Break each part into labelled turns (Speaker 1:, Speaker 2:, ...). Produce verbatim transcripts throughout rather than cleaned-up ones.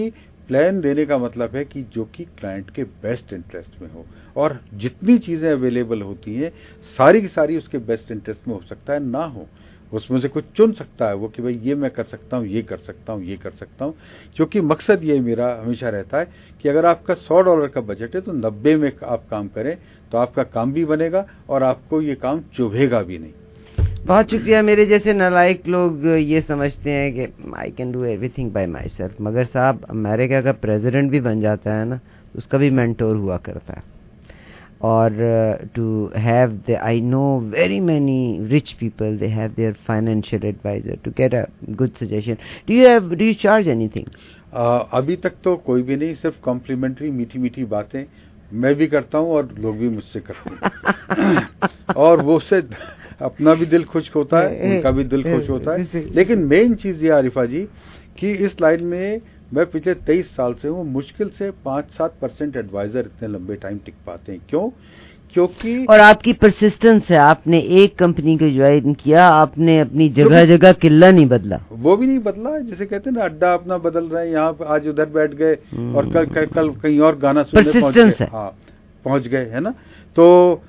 Speaker 1: Plan دینے کا مطلب ہے کہ جو کہ کلائنٹ کے بیسٹ انٹرسٹ میں ہو، اور جتنی چیزیں اویلیبل ہوتی ہیں ساری کی ساری اس کے بیسٹ انٹرسٹ میں ہو سکتا ہے نہ ہو، اس میں سے کچھ چن سکتا ہے وہ کہ بھئی یہ میں کر سکتا ہوں، یہ کر سکتا ہوں، یہ کر سکتا ہوں، کیونکہ مقصد یہ میرا ہمیشہ رہتا ہے کہ اگر آپ کا سو ڈالر کا بجٹ ہے تو نبے میں آپ کام کریں تو آپ کا کام بھی بنے گا اور آپ کو یہ کام چبھے گا بھی نہیں۔
Speaker 2: بہت شکریہ۔ میرے جیسے نالائق لوگ یہ سمجھتے ہیں کہ I can do everything by myself, مگر صاحب امریکہ کا پریزیڈنٹ بھی بن جاتا ہے نا، اس کا بھی مینٹور ہوا کرتا ہے، اور to have they I know very many rich people they have their financial adviser to get a good suggestion. Do you have do you charge anything?
Speaker 1: ابھی تک تو کوئی بھی نہیں، صرف کمپلیمنٹری میٹھی میٹھی باتیں میں بھی کرتا ہوں اور لوگ بھی مجھ سے کرتے ہیں، اور وہ سے اپنا بھی دل خوش ہوتا ہے، ان کا بھی دل خوش ہوتا ہے۔ لیکن مین چیز یہ عارفہ جی کہ اس لائن میں میں پچھلے تیئیس سال سے ہوں، مشکل سے پانچ سات پرسینٹ ایڈوائزر اتنے لمبے ٹائم ٹک پاتے ہیں۔ کیوں؟ کیونکہ
Speaker 2: اور آپ کی پرسسٹنس ہے، آپ نے ایک کمپنی کو جوائن کیا، آپ نے اپنی جگہ جگہ قلعہ نہیں بدلا،
Speaker 1: وہ بھی نہیں بدلا، جسے کہتے ہیں نا اڈا اپنا بدل رہے ہیں، یہاں پہ آج ادھر بیٹھ گئے اور کل کل کہیں اور گانا سننے پہنچ گئے، ہاں پہنچ گئے، ہے نا۔ تو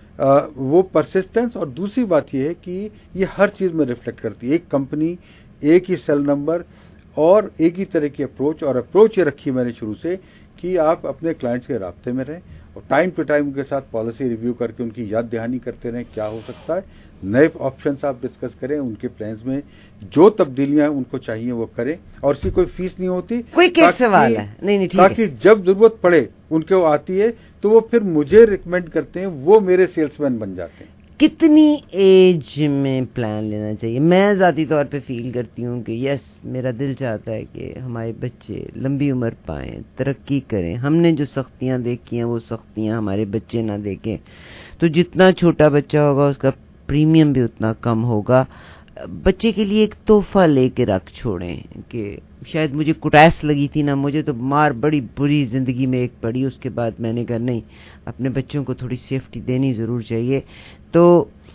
Speaker 1: وہ پرسسٹنس، اور دوسری بات یہ ہے کہ یہ ہر چیز میں ریفلیکٹ کرتی ہے، ایک کمپنی، ایک ہی سیل نمبر اور ایک ہی طرح کی اپروچ، اور اپروچ یہ رکھی میں نے شروع سے کہ آپ اپنے کلائنٹس کے رابطے میں رہیں اور ٹائم ٹو ٹائم ان کے ساتھ پالیسی ریویو کر کے ان کی یاد دہانی کرتے رہیں کیا ہو سکتا ہے، نئے آپشنس آپ ڈسکس کریں، ان کے پلانز میں جو تبدیلیاں ان کو چاہیے وہ کریں، اور اس کی کوئی فیس نہیں ہوتی،
Speaker 2: سوال ہے نہیں نہیں
Speaker 1: تاکہ جب ضرورت پڑے ان کو آتی ہے تو وہ پھر مجھے ریکمینڈ کرتے ہیں، وہ میرے سیلس مین بن جاتے ہیں۔
Speaker 2: کتنی ایج میں پلان لینا چاہیے؟ میں ذاتی طور پہ فیل کرتی ہوں کہ یس، میرا دل چاہتا ہے کہ ہمارے بچے لمبی عمر پائیں، ترقی کریں، ہم نے جو سختیاں دیکھی ہیں وہ سختیاں ہمارے بچے نہ دیکھیں، تو جتنا چھوٹا بچہ ہوگا اس کا پریمیم بھی اتنا کم ہوگا۔ بچے کے لیے ایک تحفہ لے کے رکھ چھوڑیں کہ شاید مجھے کٹیس لگی تھی نا، مجھے تو مار بڑی بری زندگی میں ایک پڑی، اس کے بعد میں نے کہا نہیں، اپنے بچوں کو تھوڑی سیفٹی دینی ضرور چاہیے، تو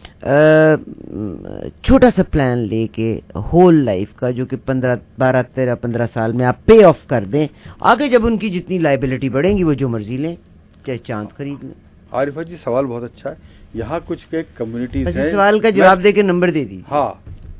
Speaker 2: چھوٹا سا پلان لے کے ہول لائف کا، جو کہ پندرہ بارہ تیرہ پندرہ سال میں آپ پے آف کر دیں، آگے جب ان کی جتنی لائبلٹی بڑھیں گی وہ جو مرضی لیں، چاہے چاند خرید لیں۔
Speaker 1: عارفہ جی سوال بہت اچھا ہے، یہاں کچھ کمیونٹیز ہیں،
Speaker 2: سوال کا جواب دے کے نمبر دے دیجیے۔
Speaker 1: ہاں،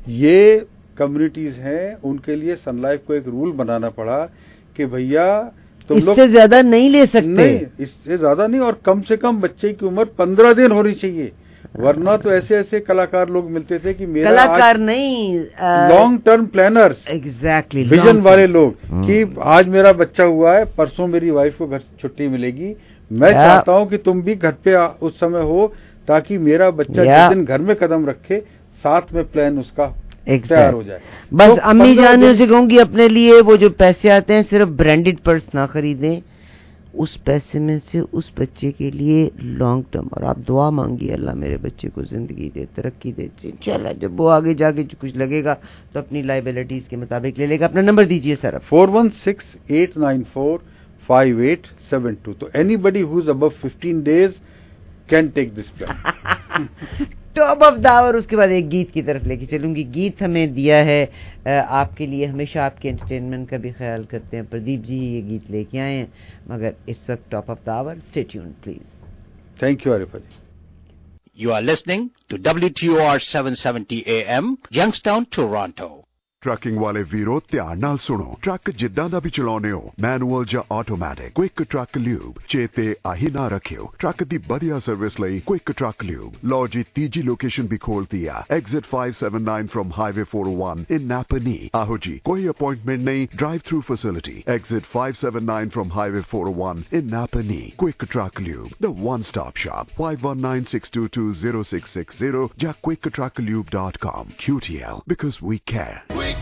Speaker 1: یہ کمیونٹیز ہیں، ان کے لیے سن لائف کو ایک رول بنانا پڑا کہ بھیا
Speaker 2: اس سے زیادہ نہیں لے سکتے،
Speaker 1: نہیں اس سے زیادہ نہیں، اور کم سے کم بچے کی عمر پندرہ دن ہونی چاہیے، ورنہ تو ایسے ایسے کلاکار لوگ ملتے تھے کہ میرا
Speaker 2: کلاکار نہیں،
Speaker 1: long term planners,
Speaker 2: exactly
Speaker 1: vision والے لوگ، کہ آج میرا بچہ ہوا ہے، پرسوں میری وائف کو گھر چھٹی ملے گی، میں چاہتا ہوں کہ تم بھی گھر پہ اس سمے ہو تاکہ میرا بچہ جس دن گھر میں قدم رکھے ساتھ میں پلان اس کا تیار ہو جائے۔
Speaker 2: بس امی جان سے کہوں گی اپنے لیے وہ جو پیسے آتے ہیں صرف برانڈڈ پرس نہ خریدیں، اس پیسے میں سے اس بچے کے لیے لانگ ٹرم، اور آپ دعا مانگیے اللہ میرے بچے کو زندگی دے، ترقی دے، انشاءاللہ جب وہ آگے جا کے کچھ لگے گا تو اپنی لائبلٹیز کے مطابق لے لے گا۔ اپنا نمبر دیجیے sir.
Speaker 1: Four one six eight nine four five eight seven two. تو anybody who is above fifteen days can take this plan.
Speaker 2: Top of the hour, اس کے بعد ایک گیت کی طرف لے کے چلوں گی۔ گیت ہمیں دیا ہے آپ کے لیے، ہمیشہ آپ کے انٹرٹینمنٹ کا بھی خیال کرتے ہیں پردیپ جی، یہ گیت لے کے آئے ہیں، مگر اس وقت top of the hour, stay tuned please.
Speaker 1: Thank you Arifa ji.
Speaker 3: You are listening to W T O R seven seventy A M, Youngstown, Toronto.
Speaker 4: Trucking ਵਾਲੇ ਵੀਰੋ ਧਿਆਨ ਨਾਲ ਸੁਣੋ, ਟਰੱਕ ਜਿੱਦਾਂ ਦਾ ਵੀ ਚਲਾਉਂਦੇ ਹੋ, ਮੈਨੂਅਲ ਜਾਂ ਆਟੋਮੈਟਿਕ, ਕੁਇਕ ਟਰੱਕ ਲਿਊਬ ਚੇਤੇ ਆਹੀ ਨਾ ਰੱਖਿਓ। ਟਰੱਕ ਦੀ ਵਧੀਆ ਸਰਵਿਸ ਲਈ ਕੁਇਕ ਟਰੱਕ ਲਿਊਬ। ਲਓ ਜੀ ਤੀਜੀ ਲੋਕੇਸ਼ਨ ਵੀ ਖੋਲਤੀ ਆ, exit five seventy-nine from highway four oh one in Napanee. ਆਹੋ ਜੀ, ਕੋਈ ਅਪਾਇੰਟਮੈਂਟ ਨਹੀਂ, drive through facility, exit five seventy-nine from highway four oh one in Napanee. Quick truck lube, the one stop shop, five one nine six two two zero six six zero ਜਾਂ quick truck lube dot com। Q T L, because we care।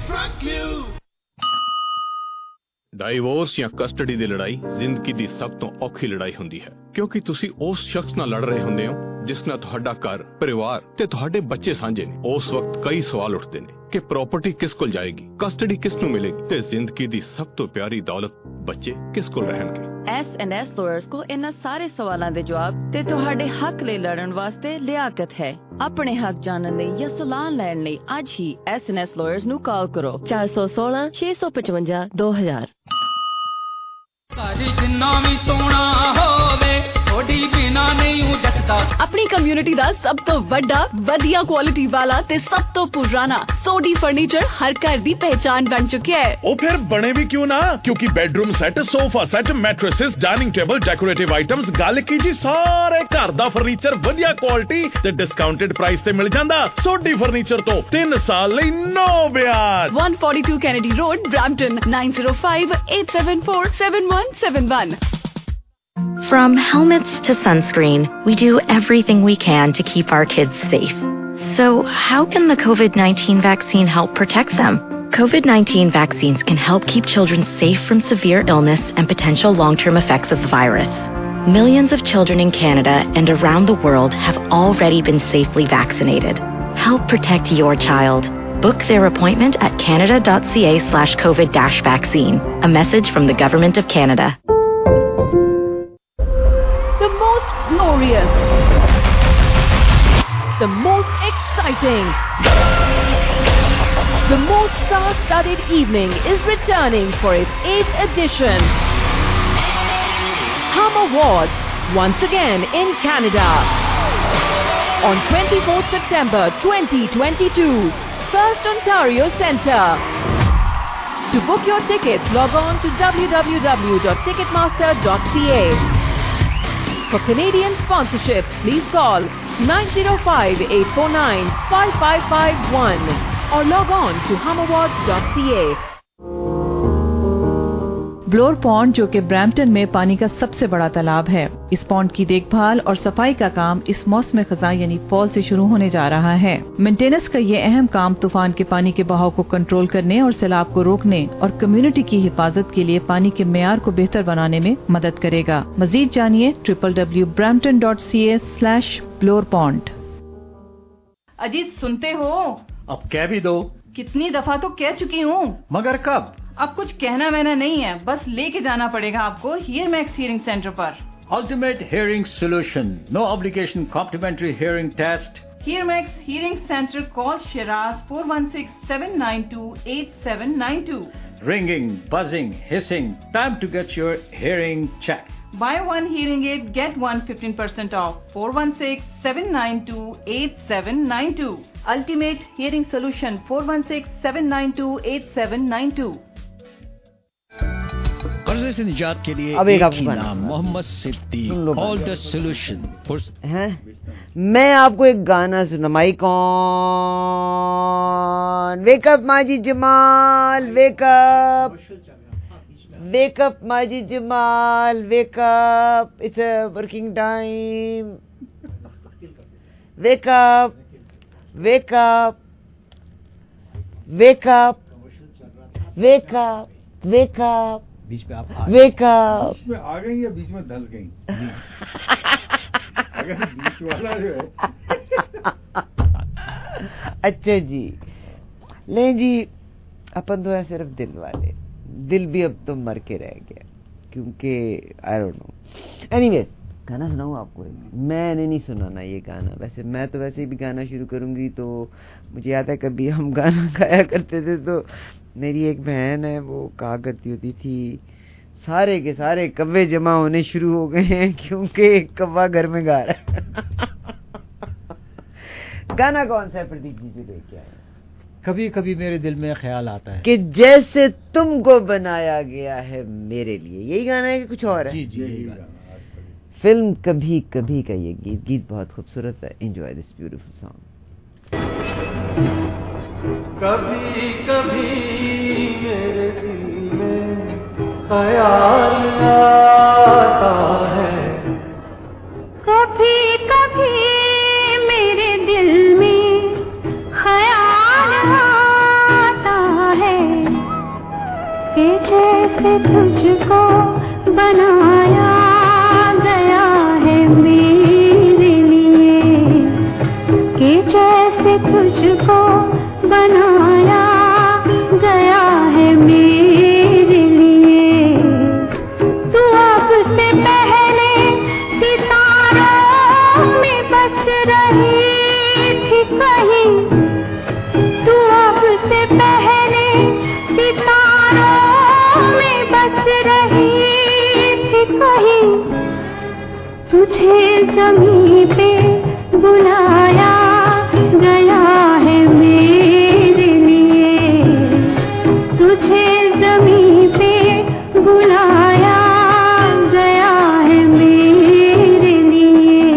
Speaker 5: Divorce ਜਾਂ custody ਦੀ ਲੜਾਈ ਜ਼ਿੰਦਗੀ ਦੀ ਸਭ ਤੋਂ ਔਖੀ ਲੜਾਈ ਹੁੰਦੀ ਹੈ, ਕਿਉਂਕਿ ਤੁਸੀਂ ਉਸ ਸ਼ਖਸ ਨਾਲ ਲੜ ਰਹੇ ਹੁੰਦੇ ਹੋ ਜਿਸ ਨਾਲ ਤੁਹਾਡਾ ਘਰ, ਪਰਿਵਾਰ ਤੇ ਤੁਹਾਡੇ ਬੱਚੇ ਸਾਂਝੇ ਨੇ। ਉਸ ਵਕਤ ਕਈ ਸਵਾਲ ਉੱਠਦੇ ਨੇ ਕਿ ਪ੍ਰਾਪਰਟੀ ਕਿਸ ਕੋਲ ਜਾਏਗੀ, ਕਸਟਡੀ ਕਿਸ ਨੂੰ ਮਿਲੇਗੀ ਤੇ ਜ਼ਿੰਦਗੀ ਦੀ ਸਭ ਤੋਂ ਪਿਆਰੀ ਦੌਲਤ ਬੱਚੇ ਕਿਸ ਕੋਲ ਰਹਿਣਗੇ।
Speaker 6: ਐਸ ਐਂਡ ਐਸ ਲਾਇਰਸ ਕੋ ਇਹਨਾਂ ਸਾਰੇ ਸਵਾਲਾਂ ਦੇ ਜਵਾਬ ਤੇ ਤੁਹਾਡੇ ਹੱਕ ਲਈ ਲੜਨ ਵਾਸਤੇ ਲਿਆਕਤ ਹੈ। ਆਪਣੇ ਹੱਕ ਜਾਣਨ ਲਈ ਜਾਂ ਸਲਾਹ ਲੈਣ ਲਈ ਅੱਜ ਹੀ ਐਸ ਐਂਡ ਐਸ ਲਾਇਰਸ ਨੂੰ ਕਾਲ ਕਰੋ ਚਾਰ ਸੌ ਸੋਲਾਂ ਛੇ ਸੌ ਪਚਵੰਜਾ ਦੋ ਹਜ਼ਾਰ।
Speaker 7: ਆਪਣੀ ਕਮਿਊਨਿਟੀ ਦਾ ਸਭ ਤੋਂ ਵੱਡਾ ਵਧੀਆ ਕੁਆਲਿਟੀ ਵਾਲਾ ਤੇ ਸਭ ਤੋਂ ਪੁਰਾਣਾ ਸੋਢੀ ਫਰਨੀਚਰ ਹਰ ਘਰ ਦੀ ਪਹਿਚਾਨ ਬਣ ਚੁੱਕਿਆ ਹੈ।
Speaker 8: ਉਹ ਫਿਰ ਬਣੇ ਵੀ ਕਿਉਂ ਨਾ, ਕਿਉਂਕਿ bedroom set, sofa set, mattresses, dining table, decorative items, ਗੱਲ ਕੀ ਜੀ ਸਾਰੇ ਘਰ ਦਾ ਫਰਨੀਚਰ ਵਧੀਆ ਕੁਆਲਿਟੀ ਤੇ ਡਿਸਕਾਊਂਟਡ ਪ੍ਰਾਈਸ ਤੇ ਮਿਲ ਜਾਂਦਾ। ਸੋਢੀ ਫਰਨੀਚਰ ਤੋਂ ਤਿੰਨ ਸਾਲ ਲਈ ਨੋ ਵਿਆਜ।
Speaker 7: one forty-two Kennedy Road, Brampton, nine zero five, eight seven four, seven one seven one.
Speaker 9: From helmets to sunscreen, we do everything we can to keep our kids safe. So how can the COVID nineteen vaccine help protect them? COVID nineteen vaccines can help keep children safe from severe illness and potential long-term effects of the virus. Millions of children in Canada and around the world have already been safely vaccinated. Help protect your child. Book their appointment at canada.ca slash COVID dash vaccine. A message from the Government of Canada.
Speaker 7: The most glorious, the most exciting, the most star-studded evening is returning for its eighth edition. Hum Awards, once again in Canada. On twenty-fourth September twenty twenty-two, First Ontario Centre. To book your tickets, log on to w w w dot ticketmaster dot c a. For Canadian sponsorships, please call nine zero five, eight four nine, five five five one or log on to hum awards dot c a. Bloor Pond, जो कि Brampton में पानी का सबसे बड़ा तालाब है, इस पॉन्ड की देखभाल और सफाई का काम इस मौसम खज़ां यानी फॉल से शुरू होने जा रहा है। मेंटेनेंस का ये अहम काम तूफान के पानी के बहाव को कंट्रोल करने और सैलाब को रोकने और कम्युनिटी की हिफाजत के लिए पानी के मेयार को बेहतर बनाने में मदद करेगा। मजीद जानिए triple W Brampton dot C A slash Bloor Pond.
Speaker 10: Ajit, सुनते हो?
Speaker 3: अब कह भी दो।
Speaker 10: कितनी दफा तो कह चुकी हूँ,
Speaker 3: मगर कब?
Speaker 10: अब कुछ कहना मैंने नहीं है, बस लेके जाना पड़ेगा आपको हियर मैक्स हियरिंग सेंटर पर।
Speaker 3: Ultimate Hearing Solution, no obligation complimentary hearing test.
Speaker 10: Hear Max Hearing Center, call Shiraz four one six, seven nine two, eight seven nine two.
Speaker 3: Ringing, buzzing, hissing, time to get your hearing checked.
Speaker 10: Buy one hearing aid, get one fifteen percent off. four one six, seven nine two, eight seven nine two. Ultimate Hearing Solution, four one six, seven nine two, eight seven nine two.
Speaker 3: कर्जे से निजात के लिए
Speaker 2: अब एक आपको
Speaker 3: नाम Mohammad Siddiq, all the solution.
Speaker 2: हैं? मैं आपको एक गाना सुना, माई कौन, वेक अप माजी Jamal, wake up, wake up माजी Jamal, wake up, it's a working time, wake up, wake up, wake up, wake up, wake up,
Speaker 3: बीच में आप
Speaker 2: वेक अप,
Speaker 1: बीच में आ गई या बीच में धल गई? अगर बीच वाला जो है।
Speaker 2: अच्छा जी, ले जी, अपन तो है सिर्फ दिल वाले, दिल भी अब तो मर के रह गया, क्योंकि आई डोंट नो। एनीवेज, गाना सुनाऊँ आपको? मैंने नहीं सुनाना ये गाना, वैसे मैं तो वैसे भी गाना शुरू करूँगी तो मुझे याद है कभी हम गाना गाया करते थे तो मेरी एक बहन है, वो कहा करती होती थी, सारे के सारे कव्वे जमा होने शुरू हो गए हैं क्योंकि एक कव्वा घर में गा रहा है। गाना कौन सा है प्रदीप जी जो लेके आए?
Speaker 3: कभी कभी मेरे दिल में ख्याल आता है
Speaker 2: कि जैसे तुमको बनाया गया है मेरे लिए, यही गाना है कि कुछ और है?
Speaker 3: जी जी यही गाना।
Speaker 2: फिल्म कभी कभी का ये गीत गीत बहुत खूबसूरत है। Enjoy this beautiful song.
Speaker 11: कभी कभी मेरे दिल में ख्याल आता है,
Speaker 12: कभी कभी मेरे दिल में ख्याल आता है कि जैसे तुझको बनाया गया है मेरे लिए, कि जैसे तुझको बनाया गया है मेरे लिए। तू अब से पहले सितारों में बस रही थी कहीं, तू अब से पहले सितारों में बस रही ज़मीं पे बुलाया गया है मेरे लिए, तुझे ज़मीं पे बुलाया गया है मेरे लिए।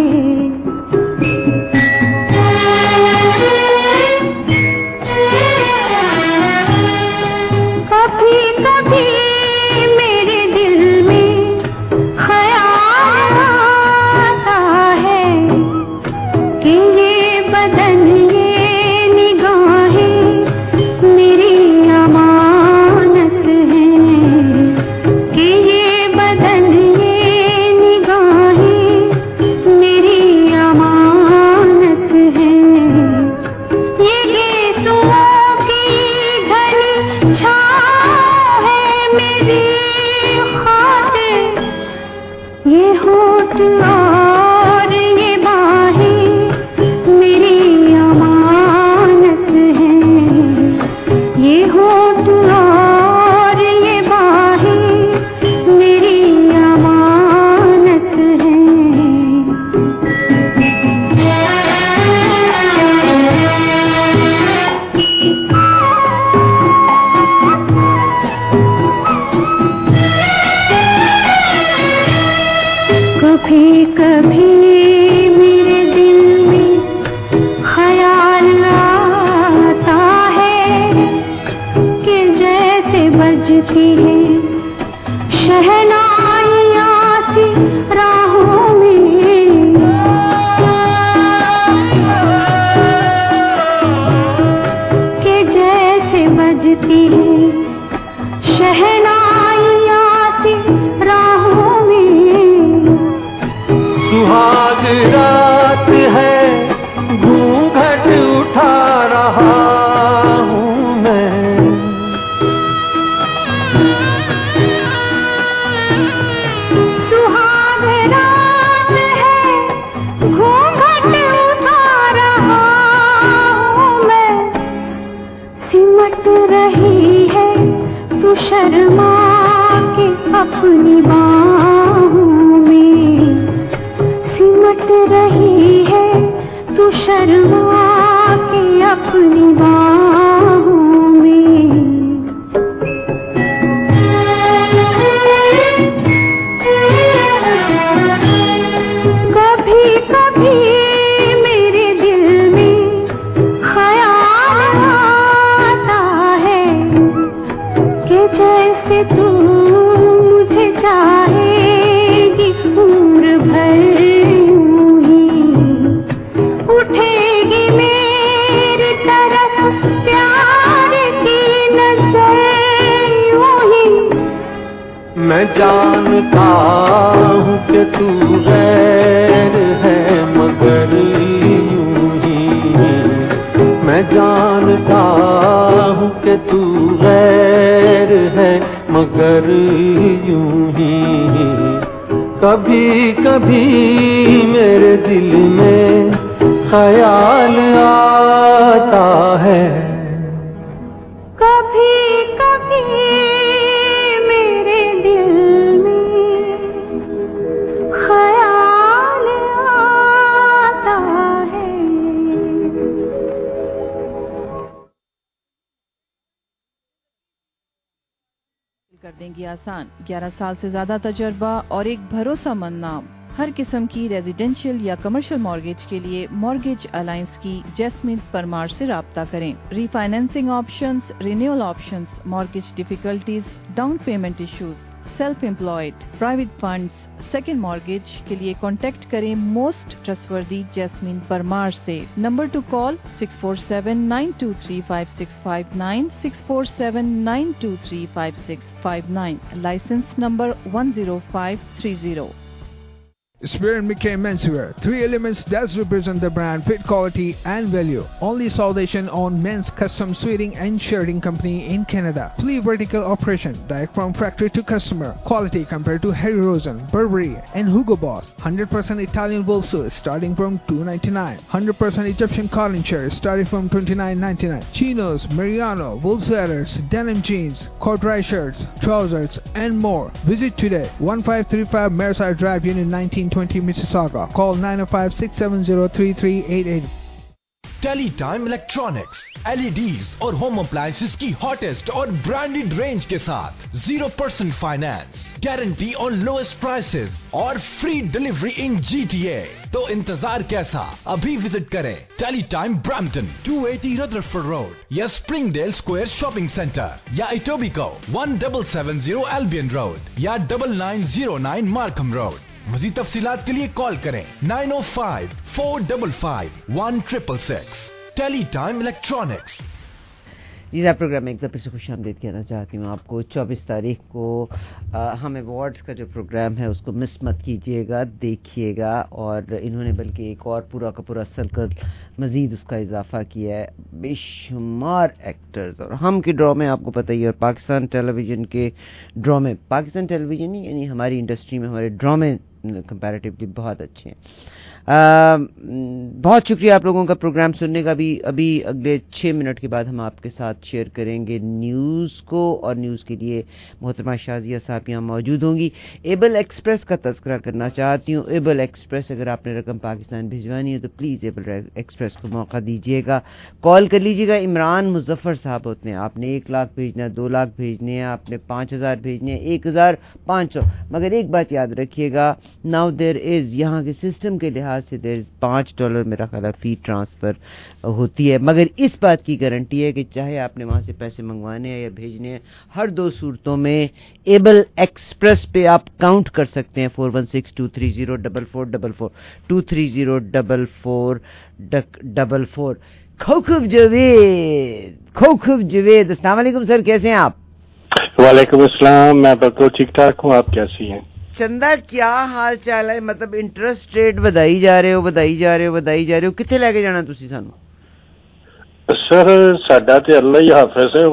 Speaker 12: कभी कभी मेरे दिल में ख्याल आता है कि ये बदन ये निगाहें मेरी अमानत हैं, कि ये बदन ये निगाहें मेरी अमानत हैं। ये गेसुओं की घनी छाँव है मेरी खातिर, ये होठ और ये बाहें मेरी अमानत हैं, ये होठ और ये बाहें मेरी अमानत कभी कभी मेरे दिल में ख्याल आता है कि जैसे बजती है शहनाइयाँ सी राहों में, कि जैसे बजती है शहनाइयाँ सी राहों में।
Speaker 11: सुहाग रात है घूंघट उठा रहा हूँ मैं,
Speaker 12: सुहाग रात है घूंघट उठा रहा हूँ मैं, सिमट रही है तू शर्मा के अपनी बाहों में, सिमट रही है तू शर्मा के अपनी बाहों में। कभी कभी मेरे दिल में ख्याल आता है कि जैसे तू मुझे चाहेगी उम्र भर यूं ही, उठेगी मेरी तरफ प्यार की नजर यूं ही।
Speaker 11: मैं जानता हूँ कि तू गैर है मगर यूं ही, मैं जानता हूँ कि तू गैर है मगर यूं ही। कभी कभी मेरे दिल में ख्याल आता है,
Speaker 12: कभी कभी मेरे दिल में ख्याल आता है।
Speaker 6: कर देंगी आसान। ग्यारह साल से ज्यादा तजर्बा और एक भरोसामंद नाम। हर किस्म की रेजिडेंशियल या कमर्शियल मॉर्गेज के लिए मॉर्गेज अलायंस की जैस्मिन परमार से राब्ता करें। Refinancing options, renewal options, mortgage difficulties, down payment issues, self employed, private funds, second mortgage के लिए कॉन्टेक्ट करें मोस्ट ट्रस्टवर्दी जैस्मिन परमार से। Number to call six four seven nine two three five six five nine, six four seven nine two three five six five nine, licence number one zero five three zero.
Speaker 13: Spear and McKay Menswear, three elements that represent the brand, fit, quality and value. Only South Asian owned men's custom suiting and shirting company in Canada. Fully vertical operation, direct from factory to customer. Quality compared to Harry Rosen, Burberry and Hugo Boss. one hundred percent Italian wool suits starting from two ninety-nine. one hundred percent Egyptian cotton shirts starting from twenty-nine ninety-nine. Chinos, Mariano, wool sweaters, denim jeans, corduroy shirts, trousers and more. Visit today. one five three five Mareside Drive, Unit nineteen nineteen twenty Mississauga. Call nine oh five, six seven zero, three three eight eight.
Speaker 14: Teletime electronics LEDs और home appliances की hottest और branded range के साथ zero percent finance, guarantee और lowest prices और free delivery in GTA. तो इंतजार कैसा, अभी विजिट करें Teletime Brampton two eighty Rutherford Road या स्प्रिंगडेल स्क्वायर शॉपिंग सेंटर या Etobicoke one double seven zero Albion Road या double nine zero nine Markham Road. मज़ीद तफसीलात के लिए कॉल करें nine O five four five five one triple six. Teletime electronics.
Speaker 2: जी साहब, प्रोग्राम में एक दफ़े से खुश आमदीद कहना चाहती हूँ आपको। चौबीस तारीख को आ, हम अवार्ड्स का जो प्रोग्राम है उसको मिस मत कीजिएगा, देखिएगा। और इन्होंने बल्कि एक और पूरा का पूरा सर्कल मज़ीद उसका इजाफा किया है, बेशुमार एक्टर्स। और हम के ड्रॉ में आपको पता ही है, और पाकिस्तान टेलीविज़न के ड्रॉ में, पाकिस्तान टेलीविज़न ही यानी हमारी इंडस्ट्री में हमारे ड्रॉ में कंपैरेटिवली बहुत अच्छे हैं। आ, बहुत शुक्रिया आप लोगों का प्रोग्राम सुनने का। भी अभी अगले छः मिनट के बाद हम आपके साथ शेयर करेंगे न्यूज़ को, और न्यूज़ के लिए मोहतरमा शाजिया साहब यहाँ मौजूद होंगी। एबल एक्सप्रेस का तज़किरा करना चाहती हूँ। एबल एक्सप्रेस, अगर आपने रकम पाकिस्तान भिजवानी है तो प्लीज़ एबल एक्सप्रेस को मौका दीजिएगा, कॉल कर लीजिएगा। इमरान मुजफ्फर साहब होते हैं, आपने एक लाख भेजना है, दो लाख भेजने हैं, आपने पाँच हज़ार भेजने हैं, एक हज़ार पाँच सौ। मगर एक बात याद रखिएगा, नाउ देयर इज़, यहाँ के सिस्टम के लिहाज से देयर पाँच डॉलर मेरा ख्याल है फी ट्रांसफ़र होती है। मगर इस बात की गारंटी है कि चाहे आपने वहाँ से पैसे मंगवाने हैं या भेजने हैं, हर दो सूरतों में एबल एक्सप्रेस पे आप काउंट कर सकते हैं। Four one six two three zero double four double four two three zero double four double four. Kaukab Javed, Kaukab Javed, अस्सलाम वालेकुम सर, कैसे हैं आप?
Speaker 15: वालेकुम अस्सलाम, मैं बिल्कुल ठीक ठाक हूँ, आप कैसी हैं?
Speaker 2: चंदा, क्या हाल चाल है? मतलब इंटरेस्ट रेट ਵਧਾਈ ਜਾ ਰਹੇ ਹੋ, ਵਧਾਈ ਜਾ ਰਹੇ ਹੋ, ਵਧਾਈ ਜਾ ਰਹੇ ਹੋ, ਕਿੱਥੇ ਲੈ ਕੇ ਜਾਣਾ ਤੁਸੀਂ ਸਾਨੂੰ?
Speaker 15: सर साडा ते अल्लाह ही हाफिज है।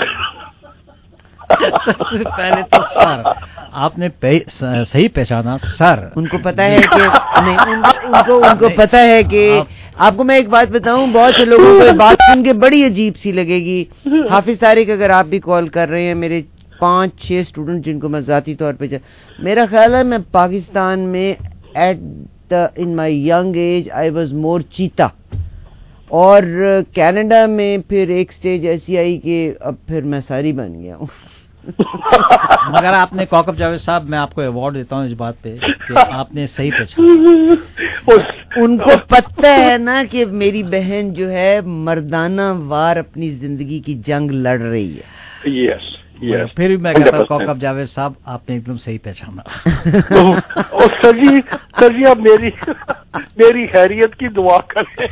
Speaker 3: सबसे पहले तो सर आपने सही पहचाना सर।
Speaker 2: उनको पता है कि नहीं, उन, उनको उनको पता है कि आपको मैं एक बात बताऊं, बहुत से लोगों को बात सुन के बड़ी अजीब सी लगेगी। हाफिज तारिक, अगर आप भी कॉल कर रहे हैं, मेरे पाँच छः स्टूडेंट जिनको मैं ज़ाती तौर पे, मेरा ख्याल है मैं पाकिस्तान में at the in my young age I was more चीता, और कनाडा में फिर एक स्टेज ऐसी आई कि अब फिर मैं सारी बन गया हूँ।
Speaker 3: मगर आपने कौकब जावेद साहब, मैं आपको अवार्ड देता हूँ इस बात पे कि आपने सही पहचाना।
Speaker 2: उनको पता है ना कि मेरी बहन जो है मर्दाना वार अपनी जिंदगी की जंग लड़ रही है।
Speaker 15: यस
Speaker 3: yes, फिर भी मैं कहता हूँ कौकब जावेद साहब, आपने एकदम सही पहचाना।
Speaker 15: और सर जी, सर जी आप मेरी मेरी खैरियत की दुआ करें।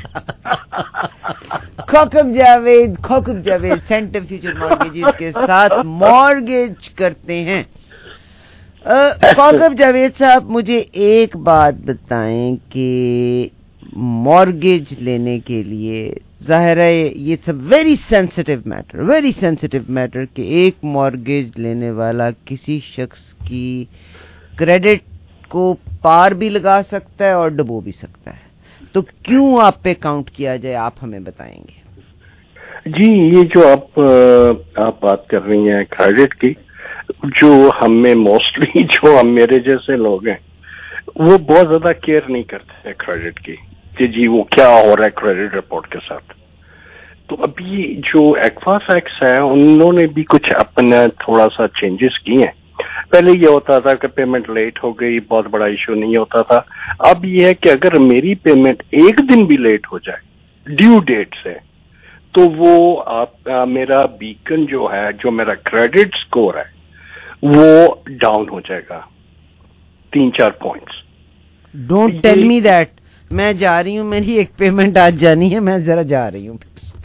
Speaker 2: Kaukab Javed, Kaukab Javed centre future mortgages के साथ मॉर्गेज करते हैं। कौकब जावेद साहब, मुझे एक बात बताएं कि मॉर्गेज लेने के लिए, जाहिर है ये सब very sensitive matter, very sensitive matter कि एक मॉर्गेज लेने वाला किसी शख्स की क्रेडिट को पार भी लगा सकता है और डुबो भी सकता है। तो क्यों आप पे काउंट किया जाए, आप हमें बताएंगे?
Speaker 15: जी, ये जो आप आप बात कर रही हैं क्रेडिट की, जो हमें मोस्टली जो हम मेरे जैसे लोग हैं वो बहुत ज्यादा केयर नहीं करते हैं क्रेडिट की, कि जी वो क्या हो रहा है क्रेडिट रिपोर्ट के साथ। तो अभी जो एक्वाफैक्स है उन्होंने भी कुछ अपना थोड़ा सा चेंजेस किए हैं। पहले ये होता था कि पेमेंट लेट हो गई, बहुत बड़ा इशू नहीं होता था। अब ये है कि अगर मेरी पेमेंट एक दिन भी लेट हो जाए ड्यू डेट से, तो वो आप आ, मेरा बीकन जो है, जो मेरा क्रेडिट स्कोर है, वो डाउन हो जाएगा तीन चार points.
Speaker 2: Don't tell me that. मैं जा रही हूँ, मेरी एक पेमेंट आज जानी है, मैं जरा जा रही हूँ।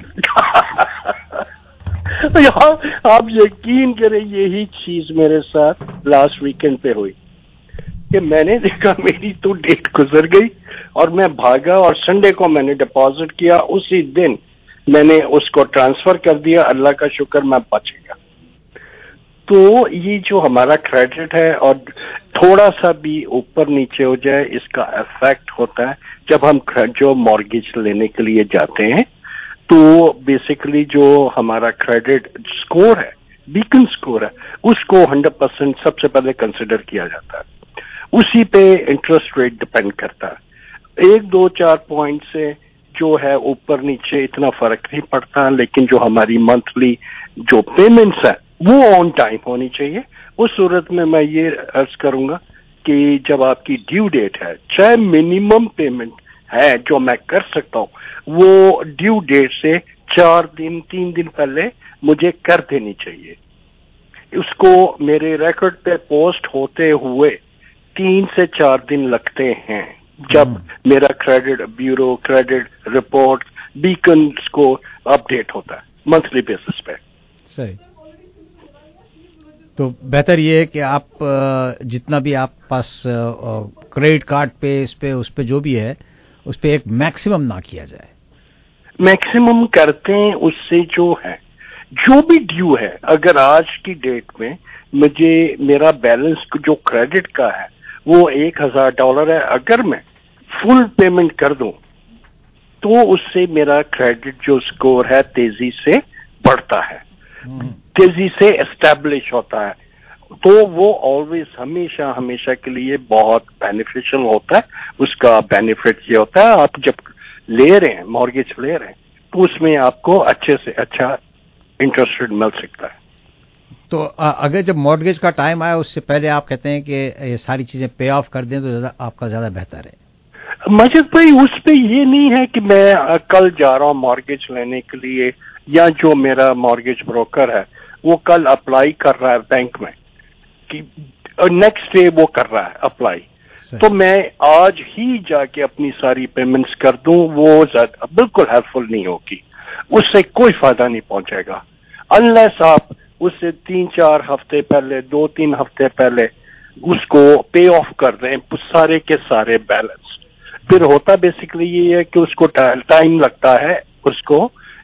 Speaker 15: आप यकीन करें, यही चीज मेरे साथ लास्ट वीकेंड पे हुई कि मैंने देखा मेरी तो डेट गुजर गई और मैं भागा, और संडे को मैंने डिपॉजिट किया, उसी दिन मैंने उसको ट्रांसफर कर दिया। अल्लाह का शुक्र मैं बच गया। तो ये जो हमारा क्रेडिट है, और थोड़ा सा भी ऊपर नीचे हो जाए, इसका इफेक्ट होता है जब हम जो मॉर्गेज लेने के लिए जाते हैं। तो बेसिकली जो हमारा क्रेडिट स्कोर है, बीकन स्कोर है, उसको हंड्रेड परसेंट सबसे पहले कंसिडर किया जाता है। उसी पे इंटरेस्ट रेट डिपेंड करता है। एक दो चार पॉइंट से जो है ऊपर नीचे इतना फर्क नहीं पड़ता, लेकिन जो हमारी मंथली जो पेमेंट्स है वो ऑन टाइम होनी चाहिए। उस सूरत में मैं ये अर्ज करूंगा कि जब आपकी ड्यू डेट है, चाहे मिनिमम पेमेंट है जो मैं कर सकता हूँ, वो ड्यू डेट से चार दिन तीन दिन पहले मुझे कर देनी चाहिए। उसको मेरे रिकॉर्ड पे पोस्ट होते हुए तीन से चार दिन लगते हैं जब मेरा credit bureau credit report beacon score update होता है मंथली बेसिस पे।
Speaker 3: सही। तो बेहतर ये है कि आप जितना भी आप पास क्रेडिट कार्ड पे इस पे उस पे जो भी है उस पे एक मैक्सिमम ना किया जाए।
Speaker 15: मैक्सिमम करते हैं उससे जो है जो भी ड्यू है, अगर आज की डेट में मुझे मेरा बैलेंस जो क्रेडिट का है वो एक हजार डॉलर है, अगर मैं फुल पेमेंट कर दूं तो उससे मेरा क्रेडिट जो स्कोर है तेजी से बढ़ता है, तेजी से एस्टैब्लिश होता है। तो वो ऑलवेज हमेशा हमेशा के लिए बहुत बेनिफिशियल होता है। उसका बेनिफिट ये होता है आप जब ले रहे हैं मॉर्गेज ले रहे हैं तो उसमें आपको अच्छे से अच्छा इंटरेस्ट रेट मिल सकता है।
Speaker 3: तो अगर जब मॉर्गेज का टाइम आया उससे पहले आप कहते हैं कि ये सारी चीजें पे ऑफ कर दें तो ज्यादा आपका ज्यादा बेहतर है।
Speaker 15: मजिद भाई उस पे ये नहीं है कि मैं कल जा रहा हूँ मॉर्गेज लेने के लिए, या जो मेरा मॉर्गेज ब्रोकर है वो कल अप्लाई कर रहा है बैंक में कि नेक्स्ट डे वो कर रहा है अप्लाई, तो मैं आज ही जाके अपनी सारी पेमेंट्स कर दूं, वो बिल्कुल हेल्पफुल नहीं होगी, उससे कोई फायदा नहीं पहुंचेगा। अनलेस आप उससे तीन चार हफ्ते पहले दो तीन हफ्ते पहले उसको पे ऑफ कर दें सारे के सारे बैलेंस। फिर होता बेसिकली ये है कि उसको टाइम लगता है, उसको